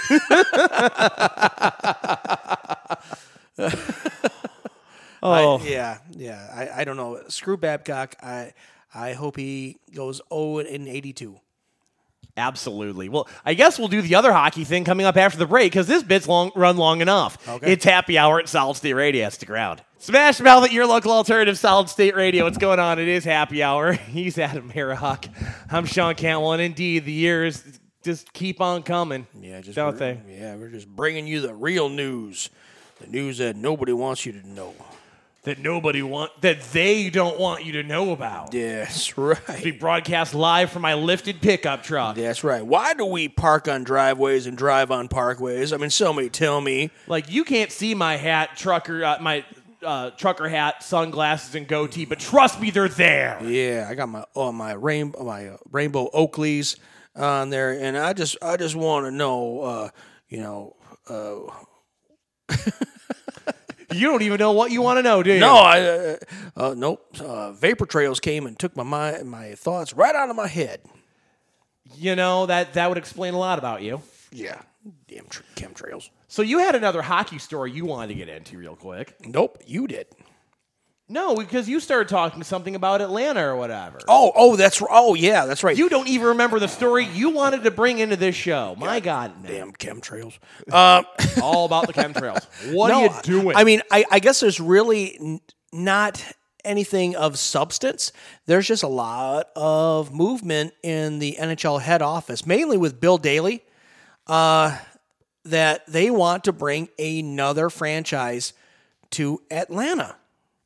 Oh. I, yeah, yeah. I, I don't know. Screw Babcock. I I hope he goes oh and eighty-two. Absolutely. Well, I guess we'll do the other hockey thing coming up after the break because this bit's long run long enough. Okay. It's happy hour at Solid State Radio. Stick around. Smash Mouth at your local alternative Solid State Radio. What's going on? It is happy hour. He's Adam Harahawk. I'm Sean Cantwell. And indeed, the years just keep on coming. Yeah, just don't br- they? Yeah, we're just bringing you the real news, the news that nobody wants you to know. That nobody want, that they don't want you to know about. That's right. We broadcast live from my lifted pickup truck. That's right. Why do we park on driveways and drive on parkways? I mean, somebody tell me. Like you can't see my hat, trucker, uh, my uh, trucker hat, sunglasses, and goatee, but trust me, they're there. Yeah, I got my oh, my rainbow my uh, rainbow Oakleys on there, and I just I just want to know, uh, you know. Uh, You don't even know what you want to know, do you? No, I uh, uh, nope. Uh, vapor trails came and took my mind, my thoughts right out of my head. You know, that, that would explain a lot about you. Yeah, damn tr- chemtrails. So you had another hockey story you wanted to get into real quick. Nope, you did. No, because you started talking something about Atlanta or whatever. Oh, oh, that's oh yeah, that's right. You don't even remember the story you wanted to bring into this show. My God, man. Damn chemtrails. Uh, All about the chemtrails. What no, are you doing? I mean, I, I guess there's really n- not anything of substance. There's just a lot of movement in the N H L head office, mainly with Bill Daly, uh, that they want to bring another franchise to Atlanta.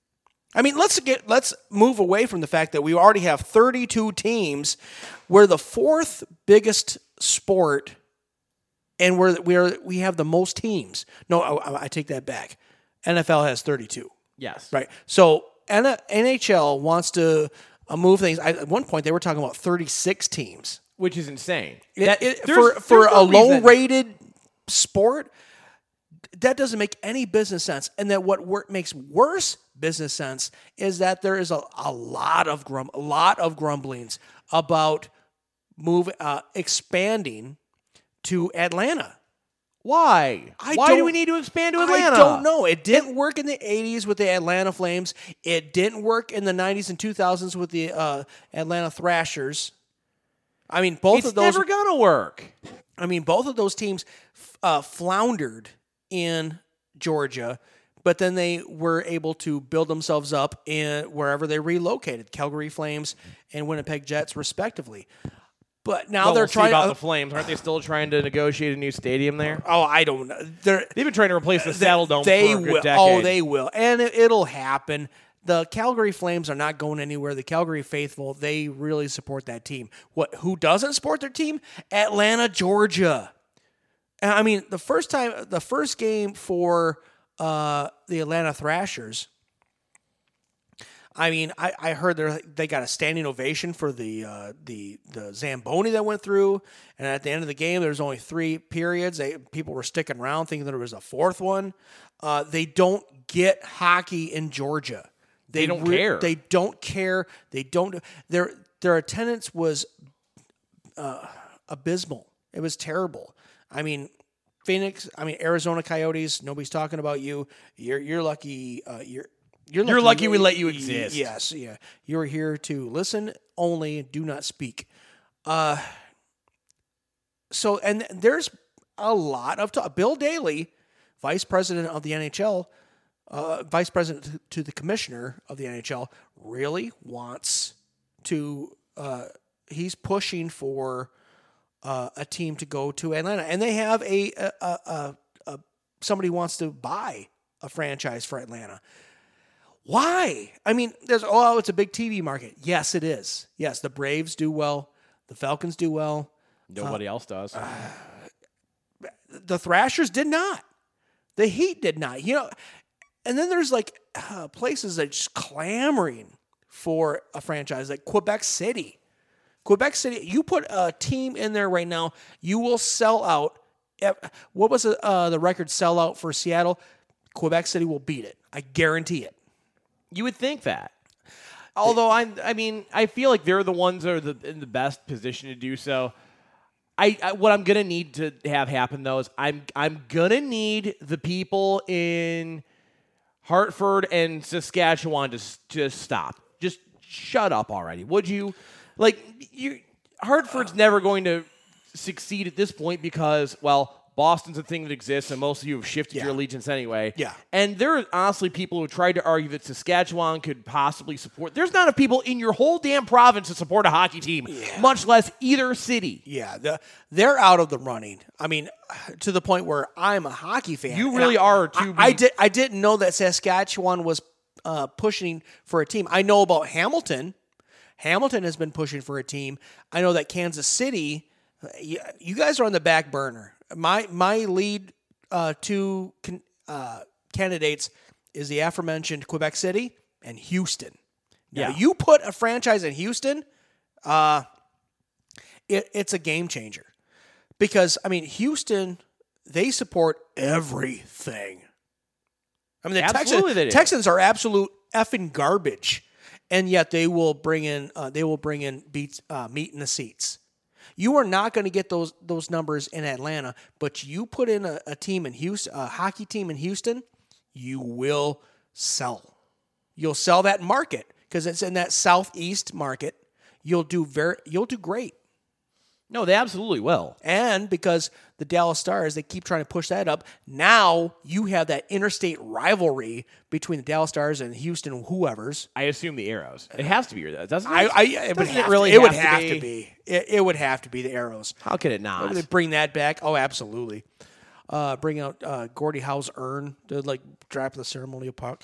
I mean, let's get let's move away from the fact that we already have thirty-two teams. We're the fourth biggest sport, and we're we're we have the most teams. No, I, I take that back. N F L has thirty-two. yes. Right. So N H L wants to uh, move things. I, at one point, they were talking about thirty-six teams. Which is insane. It- That- it- there's- for for there's a no reason- low-rated sport, that doesn't make any business sense. And that what wor- makes worse business sense is that there is a, a lot of grum a lot of grumblings about move uh, expanding to Atlanta. Why? I Why do don't- we need to expand to Atlanta? I don't know. It didn't work in the eighties with the Atlanta Flames. It didn't work in the nineties and two thousands with the uh, Atlanta Thrashers. I mean, both It's of those. never gonna work. I mean, both of those teams uh, floundered in Georgia, but then they were able to build themselves up in wherever they relocated, Calgary Flames and Winnipeg Jets, respectively. But now Well, they're we'll see trying about uh, the Flames. Aren't they still trying to negotiate a new stadium there? Oh, I don't know. They're, They've been trying to replace the Saddle Dome they for a good will. decade. Oh, they will, and it, it'll happen. The Calgary Flames are not going anywhere. The Calgary faithful, they really support that team. What? Who doesn't support their team? Atlanta, Georgia. And I mean, the first time, the first game for uh, the Atlanta Thrashers. I mean, I, I heard they they got a standing ovation for the uh, the the Zamboni that went through, and at the end of the game, there was only three periods. They, people were sticking around thinking that there was a fourth one. Uh, they don't get hockey in Georgia. They don't care. They don't care. They don't. Their their attendance was uh, abysmal. It was terrible. I mean, Phoenix. I mean, Arizona Coyotes. Nobody's talking about you. You're you're lucky. Uh, you're. You're lucky, You're lucky we let you exist. Yes, yeah. You're here to listen only, do not speak. Uh, so, and there's a lot of talk. Bill Daly, vice president of the N H L, uh, vice president to the commissioner of the N H L, really wants to. Uh, he's pushing for uh, a team to go to Atlanta, and they have a, a, a, a, a somebody wants to buy a franchise for Atlanta. Why? I mean, there's, oh, it's a big T V market. Yes, it is. Yes, the Braves do well. The Falcons do well. Nobody uh, else does. Uh, the Thrashers did not. The Heat did not. You know, and then there's like uh, places that are just clamoring for a franchise, like Quebec City. Quebec City, you put a team in there right now, you will sell out. What was uh, the record sellout for Seattle? Quebec City will beat it. I guarantee it. You would think that. Although, I I mean, I feel like they're the ones that are the, in the best position to do so. I, I what I'm going to need to have happen, though, is I'm, I'm going to need the people in Hartford and Saskatchewan to just stop. Just shut up already, would you? Like, you, Hartford's never going to succeed at this point because, well, Boston's a thing that exists, and most of you have shifted yeah. your allegiance anyway. Yeah. And there are honestly people who tried to argue that Saskatchewan could possibly support. There's not enough people in your whole damn province to support a hockey team, yeah. much less either city. Yeah, the, they're out of the running. I mean, to the point where I'm a hockey fan. You really I, are, too. I, I, did, I didn't know that Saskatchewan was uh, pushing for a team. I know about Hamilton. Hamilton has been pushing for a team. I know that Kansas City, you, you guys are on the back burner. My my lead uh, two con, uh, candidates is the aforementioned Quebec City and Houston. Now, Yeah. you put a franchise in Houston, uh, it, it's a game changer. Because, I mean, Houston, they support everything. I mean, the Absolutely they Texans, do. Texans are absolute effing garbage, and yet they will bring in uh, they will bring in beats, uh, meat in the seats. You are not going to get those those numbers in Atlanta, but you put in a, a team in Houston, a hockey team in Houston, you will sell. You'll sell that market because it's in that southeast market. You'll do very you'll do great. No, they absolutely will. And because the Dallas Stars, they keep trying to push that up. Now you have that interstate rivalry between the Dallas Stars and Houston whoever's. I assume the Arrows. It has to be, doesn't it? I, I it would Doesn't have it really to, it would have have to to be. It, it would have to be the Arrows. How could it not? Would they bring that back? Oh, absolutely. Uh, bring out uh, Gordie Howe's urn to like drop the ceremonial puck.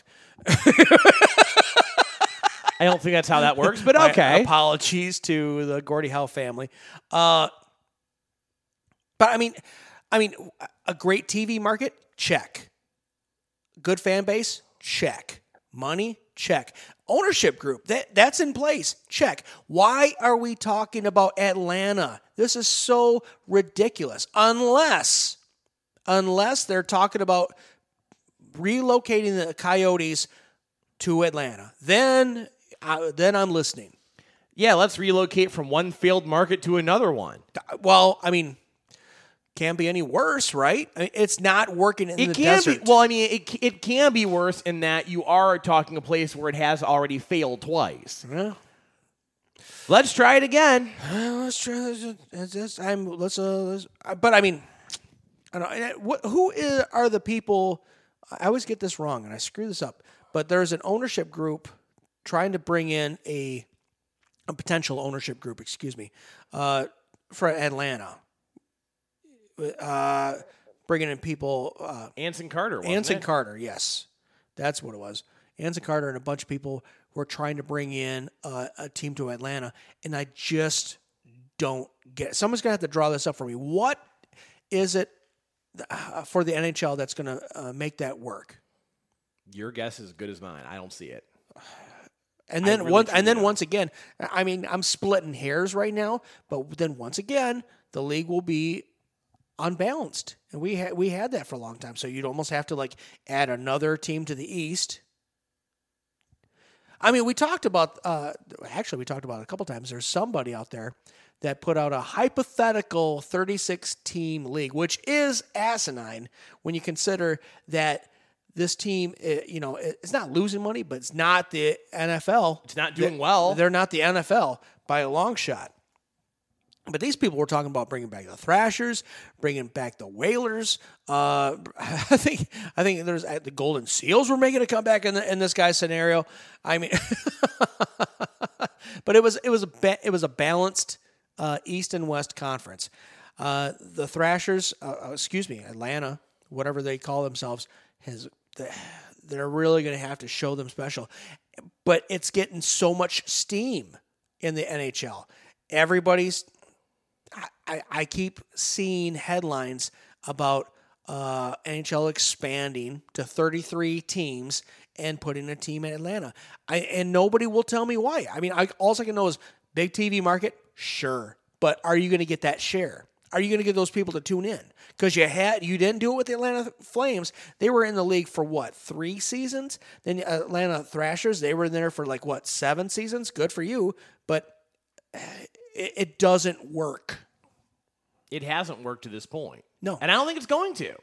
I don't think that's how that works, but My okay. apologies to the Gordie Howe family. Uh, but I mean, I mean, a great T V market, check. Good fan base, check. Money, check. Ownership group, that that's in place, check. Why are we talking about Atlanta? This is so ridiculous. Unless, unless they're talking about relocating the Coyotes to Atlanta, then. Uh, then I'm listening. Yeah, let's relocate from one failed market to another one. Well, I mean, can't be any worse, right? I mean, it's not working in It the can desert. be. Well, I mean, it it can be worse in that you are talking a place where it has already failed twice. Yeah. Let's try it again. Well, let's try this. It's this- I'm let's, uh, let's. uh, But I mean, I don't know. What, who is, are the people? I always get this wrong, and I screw this up. But there's an ownership group trying to bring in a a potential ownership group, excuse me, uh, for Atlanta. Uh, bringing in people. Uh, Anson Carter, wasn't Anson it? Carter, yes. That's what it was. Anson Carter and a bunch of people were trying to bring in uh, a team to Atlanta, and I just don't get it. Someone's going to have to draw this up for me. What is it uh, for the N H L that's going to uh, make that work? Your guess is as good as mine. I don't see it. And then really once, truly and then don't. once again, I mean, I'm splitting hairs right now, but then once again, the league will be unbalanced, and we had we had that for a long time. So you'd almost have to like add another team to the East. I mean, we talked about uh, actually we talked about it a couple times. There's somebody out there that put out a hypothetical thirty-six team league, which is asinine when you consider that. This team, you know, it's not losing money, but it's not the N F L. It's not doing well. They're not the N F L by a long shot. But these people were talking about bringing back the Thrashers, bringing back the Whalers. Uh, I think I think there's the Golden Seals were making a comeback in the, in this guy's scenario. I mean, but it was it was a ba- it was a balanced uh, East and West conference. Uh, the Thrashers, uh, excuse me, Atlanta, whatever they call themselves, has. They're really going to have to show them special. But it's getting so much steam in the N H L. Everybody's, I, I keep seeing headlines about uh, N H L expanding to thirty-three teams and putting a team in Atlanta. I, and nobody will tell me why. I mean, I, all I can know is big T V market, sure. But are you going to get that share? Are you going to get those people to tune in? Because you had you didn't do it with the Atlanta Flames. They were in the league for what, three seasons? Then Atlanta Thrashers, they were there for like what, seven seasons? Good for you, but it, it doesn't work. It hasn't worked to this point. No. And I don't think it's going to.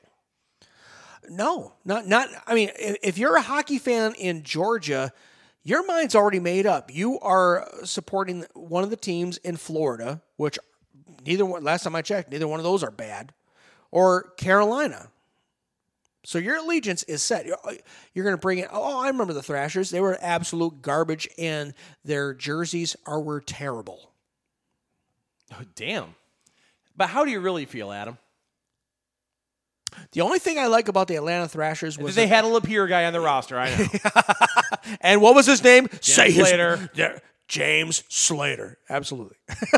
No, not not. I mean, if, if you're a hockey fan in Georgia, your mind's already made up. You are supporting one of the teams in Florida, which neither one. Last time I checked, neither one of those are bad. Or Carolina. So your allegiance is set. You're, you're going to bring in, oh, I remember the Thrashers. They were absolute garbage, and their jerseys are were terrible. Oh, damn. But how do you really feel, Adam? The only thing I like about the Atlanta Thrashers was They that- had a Lapeer guy on the roster, I know. and what was his name? Say his- Slater. Yeah, James Slater. Absolutely.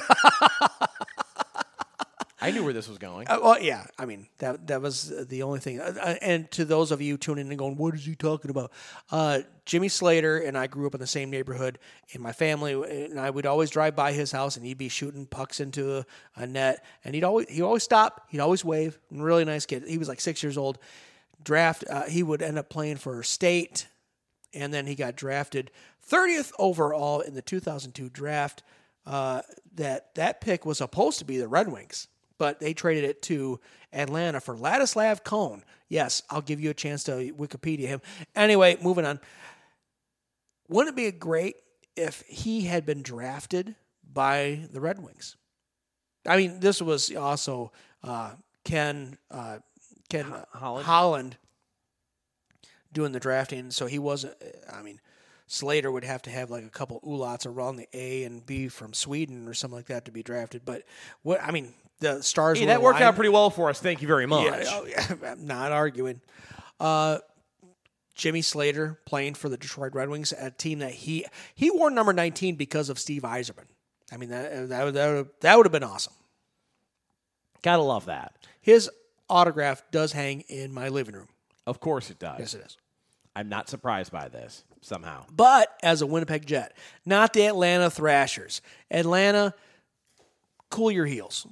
I knew where this was going. Uh, well, yeah. I mean, that that was the only thing. Uh, uh, and to those of you tuning in and going, what is he talking about? Uh, Jimmy Slater and I grew up in the same neighborhood. And my family and I would always drive by his house, and he'd be shooting pucks into a, a net. And he'd always he always stop. He'd always wave. Really nice kid. He was like six years old. draft. Uh, he would end up playing for State, and then he got drafted thirtieth overall in the two thousand two draft. Uh, that that pick was supposed to be the Red Wings, but they traded it to Atlanta for Ladislav Cohn. Yes, I'll give you a chance to Wikipedia him. Anyway, moving on. Wouldn't it be great if he had been drafted by the Red Wings? I mean, this was also uh, Ken uh, Ken Holland. Holland doing the drafting, so he wasn't. I mean, Slater would have to have like a couple ulots around the A and B from Sweden or something like that to be drafted. But what I mean, the Stars. Hey, were that worked aligned. out pretty well for us. Thank you very much. Yeah, oh, yeah, I'm not arguing. Uh, Jimmy Slater playing for the Detroit Red Wings, a team that he he wore number nineteen because of Steve Yzerman. I mean, that that would, that would, that would have been awesome. Gotta love that. His autograph does hang in my living room. Of course it does. Yes, it is. I'm not surprised by this somehow. But as a Winnipeg Jet, not the Atlanta Thrashers. Atlanta, cool your heels.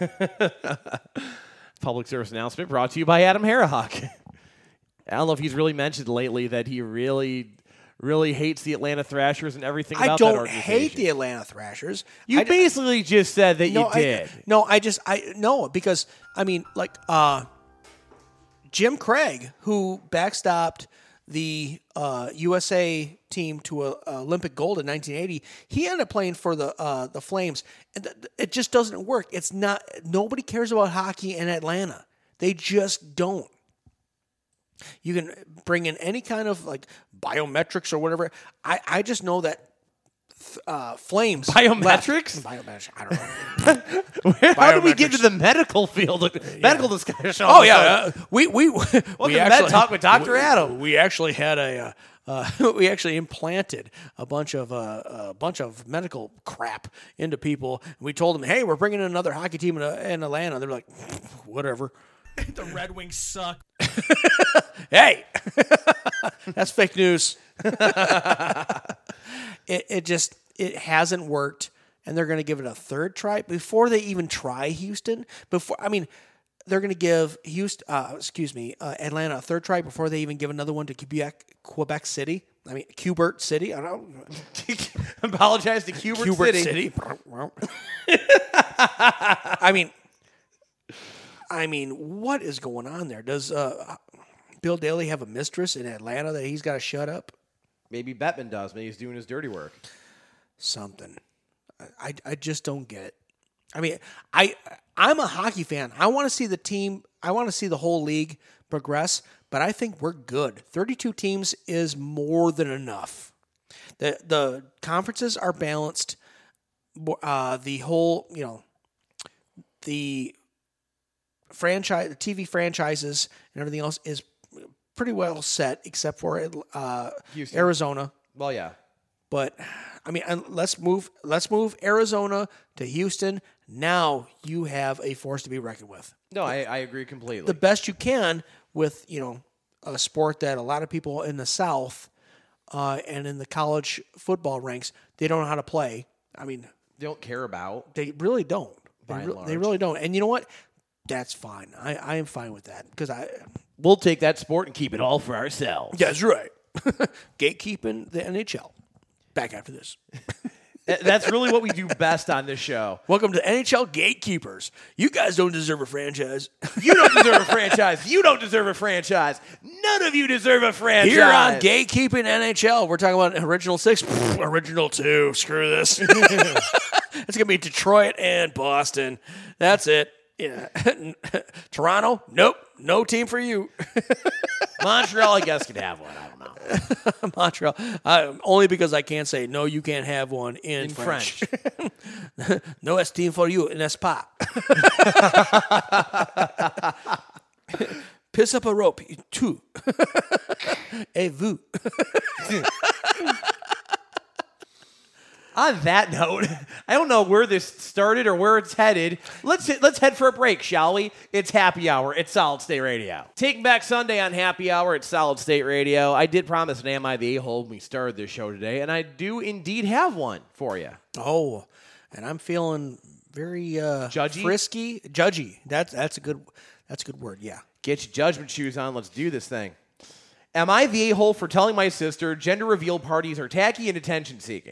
Public service announcement brought to you by Adam Harahawk. I don't know if he's really mentioned lately that he really, really hates the Atlanta Thrashers and everything about I that don't organization. hate the Atlanta Thrashers. You I, basically just said that no, you did. I, no, I just I no because I mean like uh, Jim Craig, who backstopped the uh, U S A team to a, a Olympic gold in nineteen eighty, he ended up playing for the uh, the Flames, and th- it just doesn't work. It's not. Nobody cares about hockey in Atlanta. They just don't. You can bring in any kind of like biometrics or whatever. I, I just know that uh, Flames Biometrics? left- biometrics. I don't know. How do we get to the medical field? Medical discussion. Oh yeah, uh, we we we Welcome to actually Med Talk with Doctor we, Adam. We actually had a uh, uh, we actually implanted a bunch of uh, a bunch of medical crap into people. And we told them, hey, we're bringing in another hockey team in, uh, in Atlanta. They're like, whatever. The Red Wings suck. Hey, that's fake news. it it just it hasn't worked, and they're going to give it a third try before they even try Houston. Before I mean, they're going to give Houston, uh, excuse me, uh, Atlanta a third try before they even give another one to Quebec, Quebec City. I mean, Cubert City. I don't know. Apologize to Cubert, Cubert City. City. I mean, I mean, what is going on there? Does uh, Bill Daly have a mistress in Atlanta that he's got to shut up? Maybe Bettman does. Maybe he's doing his dirty work. Something. I, I just don't get it. I mean, I I'm a hockey fan. I want to see the team. I want to see the whole league progress. But I think we're good. thirty-two teams is more than enough. The the conferences are balanced. Uh, the whole, you know, the franchise, the T V franchises and everything else is pretty well set, except for uh, Arizona. Well, yeah. But I mean, let's move. Let's move Arizona to Houston. Now you have a force to be reckoned with. No, I, I agree completely. The best you can with, you know, a sport that a lot of people in the South uh, and in the college football ranks, they don't know how to play. I mean, they don't care about. They really don't. They, By and re- large. they really don't. And you know what? That's fine. I, I am fine with that because I. We'll take that sport and keep it all for ourselves. That's right. Gatekeeping the N H L. Back after this. That's really what we do best on this show. Welcome to N H L Gatekeepers. You guys don't deserve a franchise. You don't deserve a franchise. You don't deserve a franchise. None of you deserve a franchise. Here on Gatekeeping N H L, we're talking about original six, Pfft, original two. Screw this. It's going to be Detroit and Boston. That's it. Yeah. Toronto, nope. No team for you. Montreal, I guess, could have one. I don't know. Montreal. Uh, only because I can't say, no, you can't have one in, In French. French. No esteem for you, n'est-ce pas? Piss up a rope, tu. Et vous. On that note, I don't know where this started or where it's headed. Let's let's head for a break, shall we? It's Happy Hour at Solid State Radio. Taking back Sunday on Happy Hour at Solid State Radio. I did promise an Am I the A-hole when we started this show today, and I do indeed have one for you. Oh, and I'm feeling very uh, Judgy? frisky, judgy. That's that's a good that's a good word. Yeah. Get your judgment shoes on. Let's do this thing. Am I the a-hole for telling my sister gender reveal parties are tacky and attention-seeking?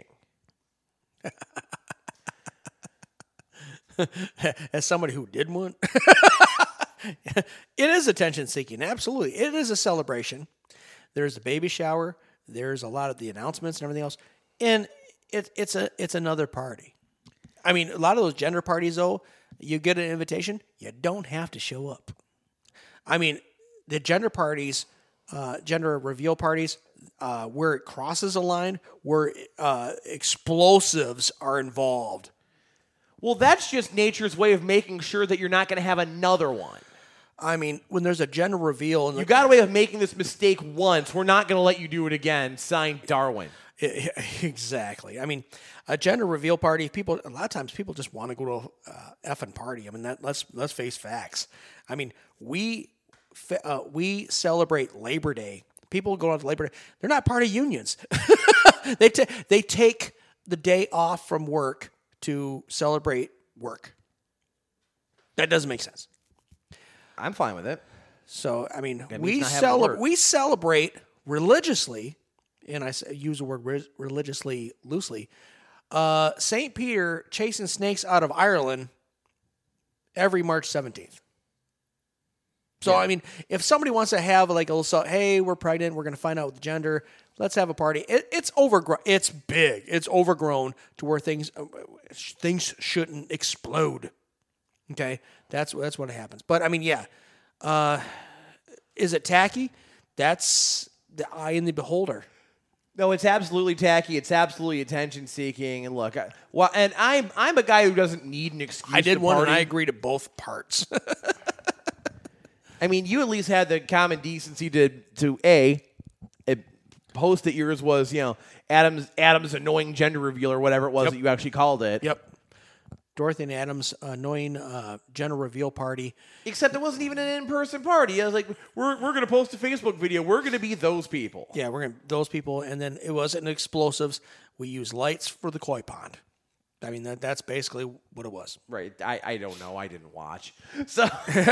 As somebody who did one, it is attention-seeking. Absolutely. It is a celebration. There's a baby shower. There's a lot of the announcements and everything else. And it, it's a it's another party. I mean, a lot of those gender parties, though, you get an invitation, you don't have to show up. I mean, the gender parties, uh, gender reveal parties, uh, where it crosses a line, where uh, explosives are involved. Well, that's just nature's way of making sure that you're not going to have another one. I mean, when there's a gender reveal... And you got a way of making this mistake once. We're not going to let you do it again. Signed, Darwin. Exactly. I mean, a gender reveal party, people, a lot of times people just want to go to a uh, effing party. I mean, that, let's let's face facts. I mean, we uh, we celebrate Labor Day. People go out to Labor Day. They're not part of unions. they, ta- they take the day off from work to celebrate work. That doesn't make sense. I'm fine with it. So, I mean, That we means not having to cele- work. we celebrate religiously, and I s- use the word re- religiously loosely, uh, Saint Peter chasing snakes out of Ireland every March seventeenth. So, Yeah. I mean, if somebody wants to have like a little, so, hey, we're pregnant, we're going to find out the gender, let's have a party. It, it's overgrown. It's big. It's overgrown to where things uh, things shouldn't explode. Okay, that's that's what happens. But I mean, yeah, uh, is it tacky? That's the eye in the beholder. No, it's absolutely tacky. It's absolutely attention-seeking. And look, I, well, and I'm I'm a guy who doesn't need an excuse. I did to one, party. and I agree to both parts. I mean, you at least had the common decency to to a, a post that yours was, you know, Adam's Adam's annoying gender reveal or whatever it was Yep. that you actually called it. Yep. Dorothy and Adam's annoying uh, gender reveal party. Except it wasn't even an in-person party. I was like, we're we're gonna post a Facebook video. We're gonna be those people. Yeah, we're gonna those people, and then it wasn't explosives. We use lights for the koi pond. I mean, that that's basically what it was. Right. I, I don't know. I didn't watch. So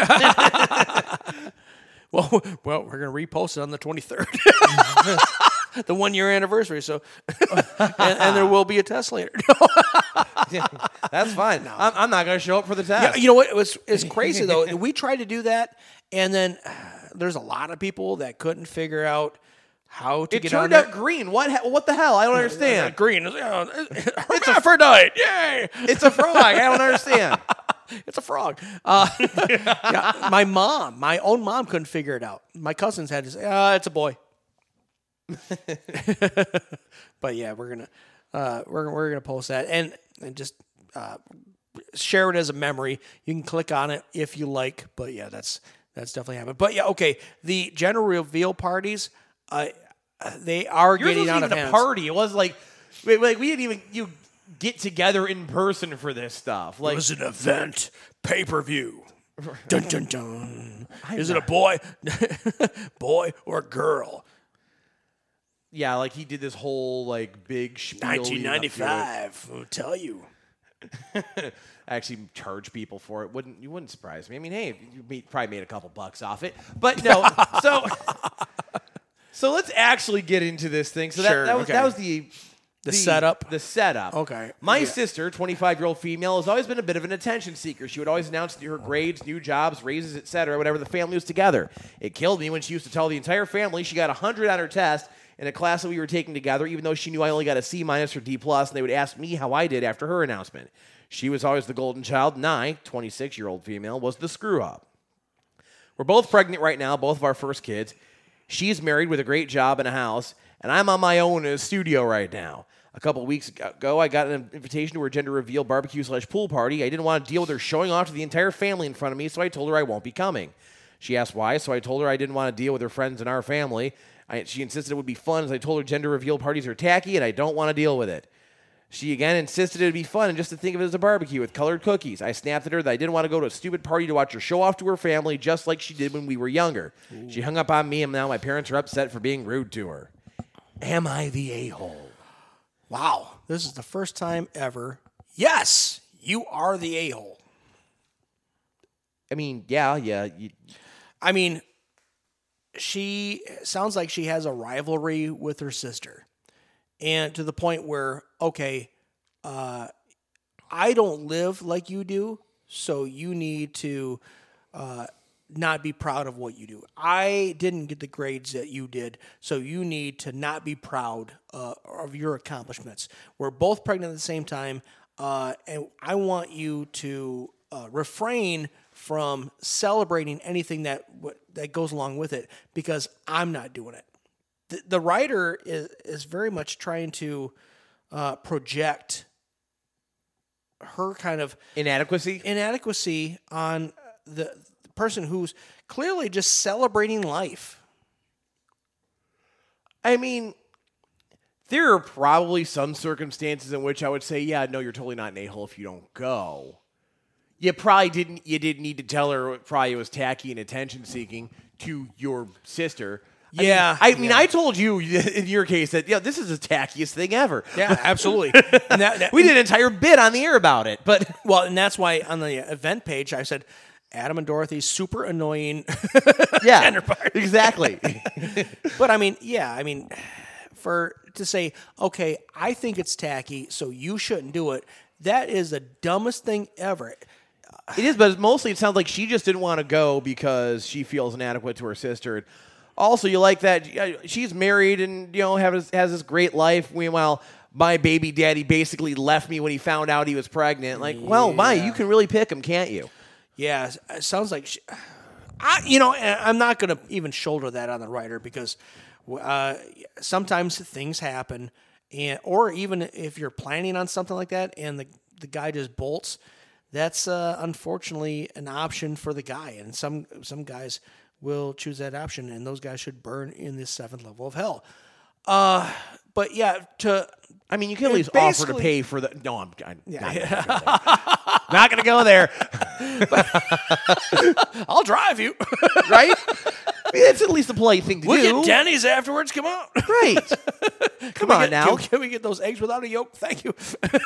Well, well, we're gonna repost it on the twenty-third, the one year anniversary. So, and, and there will be a test later. that's fine. I'm, I'm not gonna show up for the test. Yeah, you know what? It was it's crazy though. We tried to do that, and then uh, there's a lot of people that couldn't figure out how to it get on turned there. out green. What? he- What the hell? I don't understand. Green. It's hermaphrodite. Yay! It's a frog. I don't understand. It's a frog. Uh, yeah, my mom, my own mom, couldn't figure it out. My cousins had to say, "Ah, it's a boy." But yeah, we're gonna uh, we're we're gonna post that and and just uh, share it as a memory. You can click on it if you like. But yeah, that's that's definitely happened. But yeah, okay. The gender reveal parties, uh, they are Yours getting wasn't out of even hand. a party. It was like, wait, like we didn't even you get together in person for this stuff. Like It was an event, pay per view. Dun dun dun. Is it a boy, boy or girl? yeah, like he did this whole like big spiel leading up to it. nineteen ninety-five. I'll tell you. Actually charge people for it. Wouldn't you wouldn't surprise me. I mean, hey, you made, probably made a couple bucks off it. But no, so so let's actually get into this thing. So that, Sure, that was okay. that was the The setup? The setup. Okay, My yeah. sister, twenty-five-year-old female, has always been a bit of an attention seeker. She would always announce her grades, new jobs, raises, et cetera, whenever the family was together. It killed me when she used to tell the entire family she got one hundred on her test in a class that we were taking together, even though she knew I only got a C minus or D plus, and they would ask me how I did after her announcement. She was always the golden child, and I, twenty-six-year-old female, was the screw-up. We're both pregnant right now, both of our first kids. She's married with a great job and a house, and I'm on my own in a studio right now. A couple of weeks ago, I got an invitation to her gender reveal barbecue slash pool party. I didn't want to deal with her showing off to the entire family in front of me, so I told her I won't be coming. She asked why, so I told her I didn't want to deal with her friends and our family. I, she insisted it would be fun, as I told her gender reveal parties are tacky, and I don't want to deal with it. She again insisted it would be fun and just to think of it as a barbecue with colored cookies. I snapped at her that I didn't want to go to a stupid party to watch her show off to her family just like she did when we were younger. Ooh. She hung up on me, and now my parents are upset for being rude to her. Am I the a-hole? Wow, this is the first time ever. Yes, you are the a-hole. I mean, yeah, yeah. You, I mean, she sounds like she has a rivalry with her sister. And to the point where, okay, uh, I don't live like you do, so you need to uh, not be proud of what you do. I didn't get the grades that you did, so you need to not be proud uh, of your accomplishments. We're both pregnant at the same time, uh, and I want you to uh, refrain from celebrating anything that that goes along with it because I'm not doing it. The, the writer is is very much trying to uh, project her kind of Inadequacy? inadequacy on the, the person who's clearly just celebrating life. I mean, there are probably some circumstances in which I would say, yeah, no, you're totally not an a-hole if you don't go. You probably didn't you didn't need to tell her probably it was tacky and attention seeking to your sister. Yeah. I mean, I, mean, yeah. I told you in your case that, yeah, this is the tackiest thing ever. Yeah, absolutely. And that, that, we did an entire bit on the air about it. But well, and that's why on the event page I said, Adam and Dorothy's super annoying. yeah, counterpart. Exactly. But I mean, yeah, I mean, for to say, okay, I think it's tacky, so you shouldn't do it. That is the dumbest thing ever. It is, but mostly it sounds like she just didn't want to go because she feels inadequate to her sister. Also, you like that she's married and, you know, has, has this great life. Meanwhile, my baby daddy basically left me when he found out he was pregnant. Like, yeah. Well, my, you can really pick him, can't you? Yeah, it sounds like, she, I, you know, I'm not going to even shoulder that on the writer because uh, sometimes things happen, and or even if you're planning on something like that and the the guy just bolts, that's uh, unfortunately an option for the guy, and some some guys will choose that option, and those guys should burn in this seventh level of hell. Uh, but yeah, to I mean, you can at least offer to pay for the. No, I'm, I'm yeah. not going to go there. I'll drive you, right? I mean, it's at least a polite thing to we'll do. We'll get Denny's afterwards. Come on, right? Come on get, now. Can, can we get those eggs without a yolk? Thank you.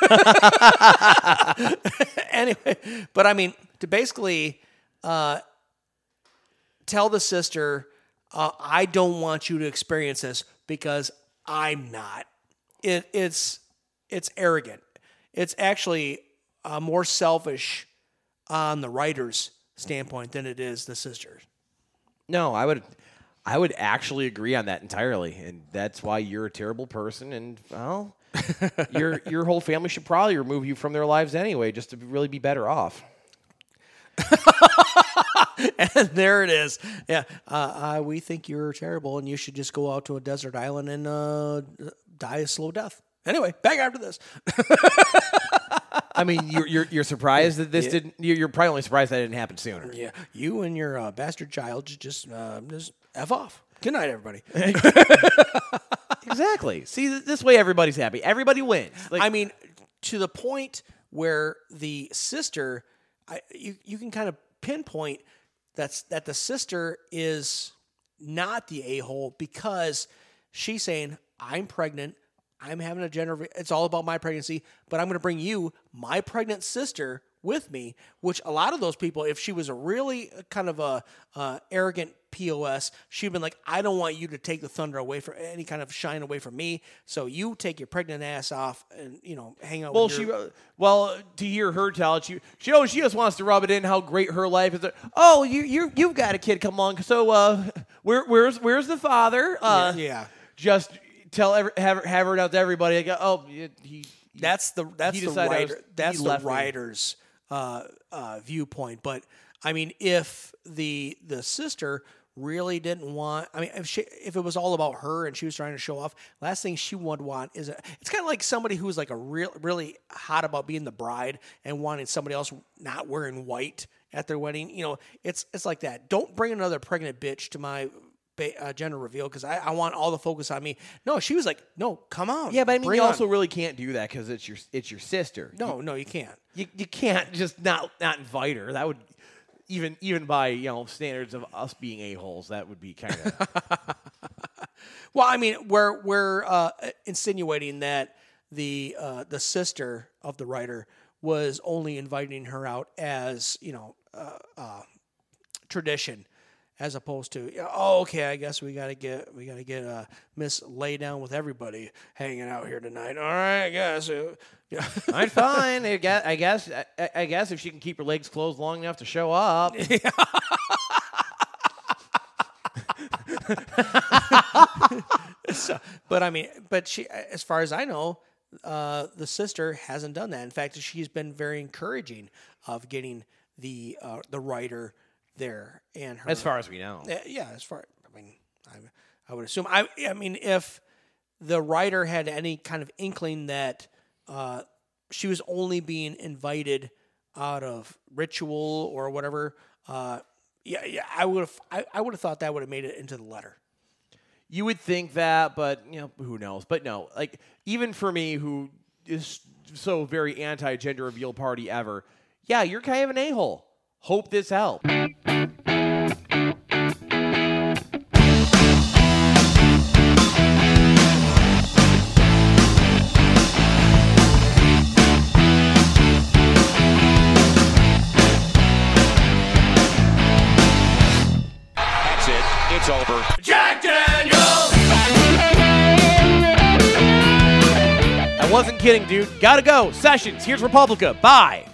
Anyway, but I mean, to basically uh, tell the sister, uh, I don't want you to experience this because I'm not. It, it's it's arrogant. It's actually uh, more selfish on the writer's standpoint than it is the sister's. No, I would, I would actually agree on that entirely, and that's why you're a terrible person. And well, your your whole family should probably remove you from their lives anyway, just to really be better off. And there it is. Yeah, uh, uh, we think you're terrible, and you should just go out to a desert island and uh, die a slow death. Anyway, back after this. I mean, you're you're, you're surprised that this yeah. didn't. You're, you're probably only surprised that didn't happen sooner. Yeah, you and your uh, bastard child just uh, just f off. Good night, everybody. Exactly. See, this way everybody's happy. Everybody wins. Like, I mean, to the point where the sister, I, you you can kind of pinpoint that's that the sister is not the a-hole because she's saying, I'm pregnant. I'm having a gender. It's all about my pregnancy, but I'm going to bring you, my pregnant sister, with me. Which a lot of those people, if she was a really kind of a uh, arrogant P O S, she'd been like, "I don't want you to take the thunder away from any kind of shine away from me. So you take your pregnant ass off and you know hang out." Well, with she your- well to hear her tell it, she she oh, she just wants to rub it in how great her life is. Oh, you you you've got a kid come along. So uh, where where's where's the father? Uh, yeah, yeah. Just. Tell every, have her, have her out to everybody. I go, oh, he, he That's the that's he the decided I was- writer. That's he the left me. writer's uh, uh, viewpoint. But I mean, if the the sister really didn't want, I mean, if she if it was all about her and she was trying to show off, last thing she would want is a. It's kind of like somebody who's like a real really hot about being the bride and wanting somebody else not wearing white at their wedding. You know, it's it's like that. Don't bring another pregnant bitch to my. Uh, gender reveal because I, I want all the focus on me. No, she was like, no, come on. Yeah, but I mean, bring you on. also really can't do that because it's your it's your sister. No, no, you can't. You you can't just not not invite her. That would even even by you know standards of us being a-holes, that would be kind of. Well, I mean, we're we're uh, insinuating that the uh, the sister of the writer was only inviting her out as you know uh, uh, tradition. as opposed to, oh, okay, I guess we gotta get we gotta get uh, Miss Lay Down with everybody hanging out here tonight. All right, I guess. Uh, yeah. I'm fine. I guess. I guess. I, I guess if she can keep her legs closed long enough to show up. so, but I mean, but she, as far as I know, uh, the sister hasn't done that. In fact, she's been very encouraging of getting the uh, the writer there and her. As far as we know. Uh, yeah, as far I mean, I, I would assume. I I mean, if the writer had any kind of inkling that uh, she was only being invited out of ritual or whatever, uh, yeah, yeah, I would have I, I would have thought that would have made it into the letter. You would think that, but you know, who knows? But no, like even for me, who is so very anti-gender reveal party ever, yeah, you're kind of an a-hole. Hope this helped. That's it. It's over. Jack Daniels! I wasn't kidding, dude. Gotta go. Sessions. Here's Republica. Bye.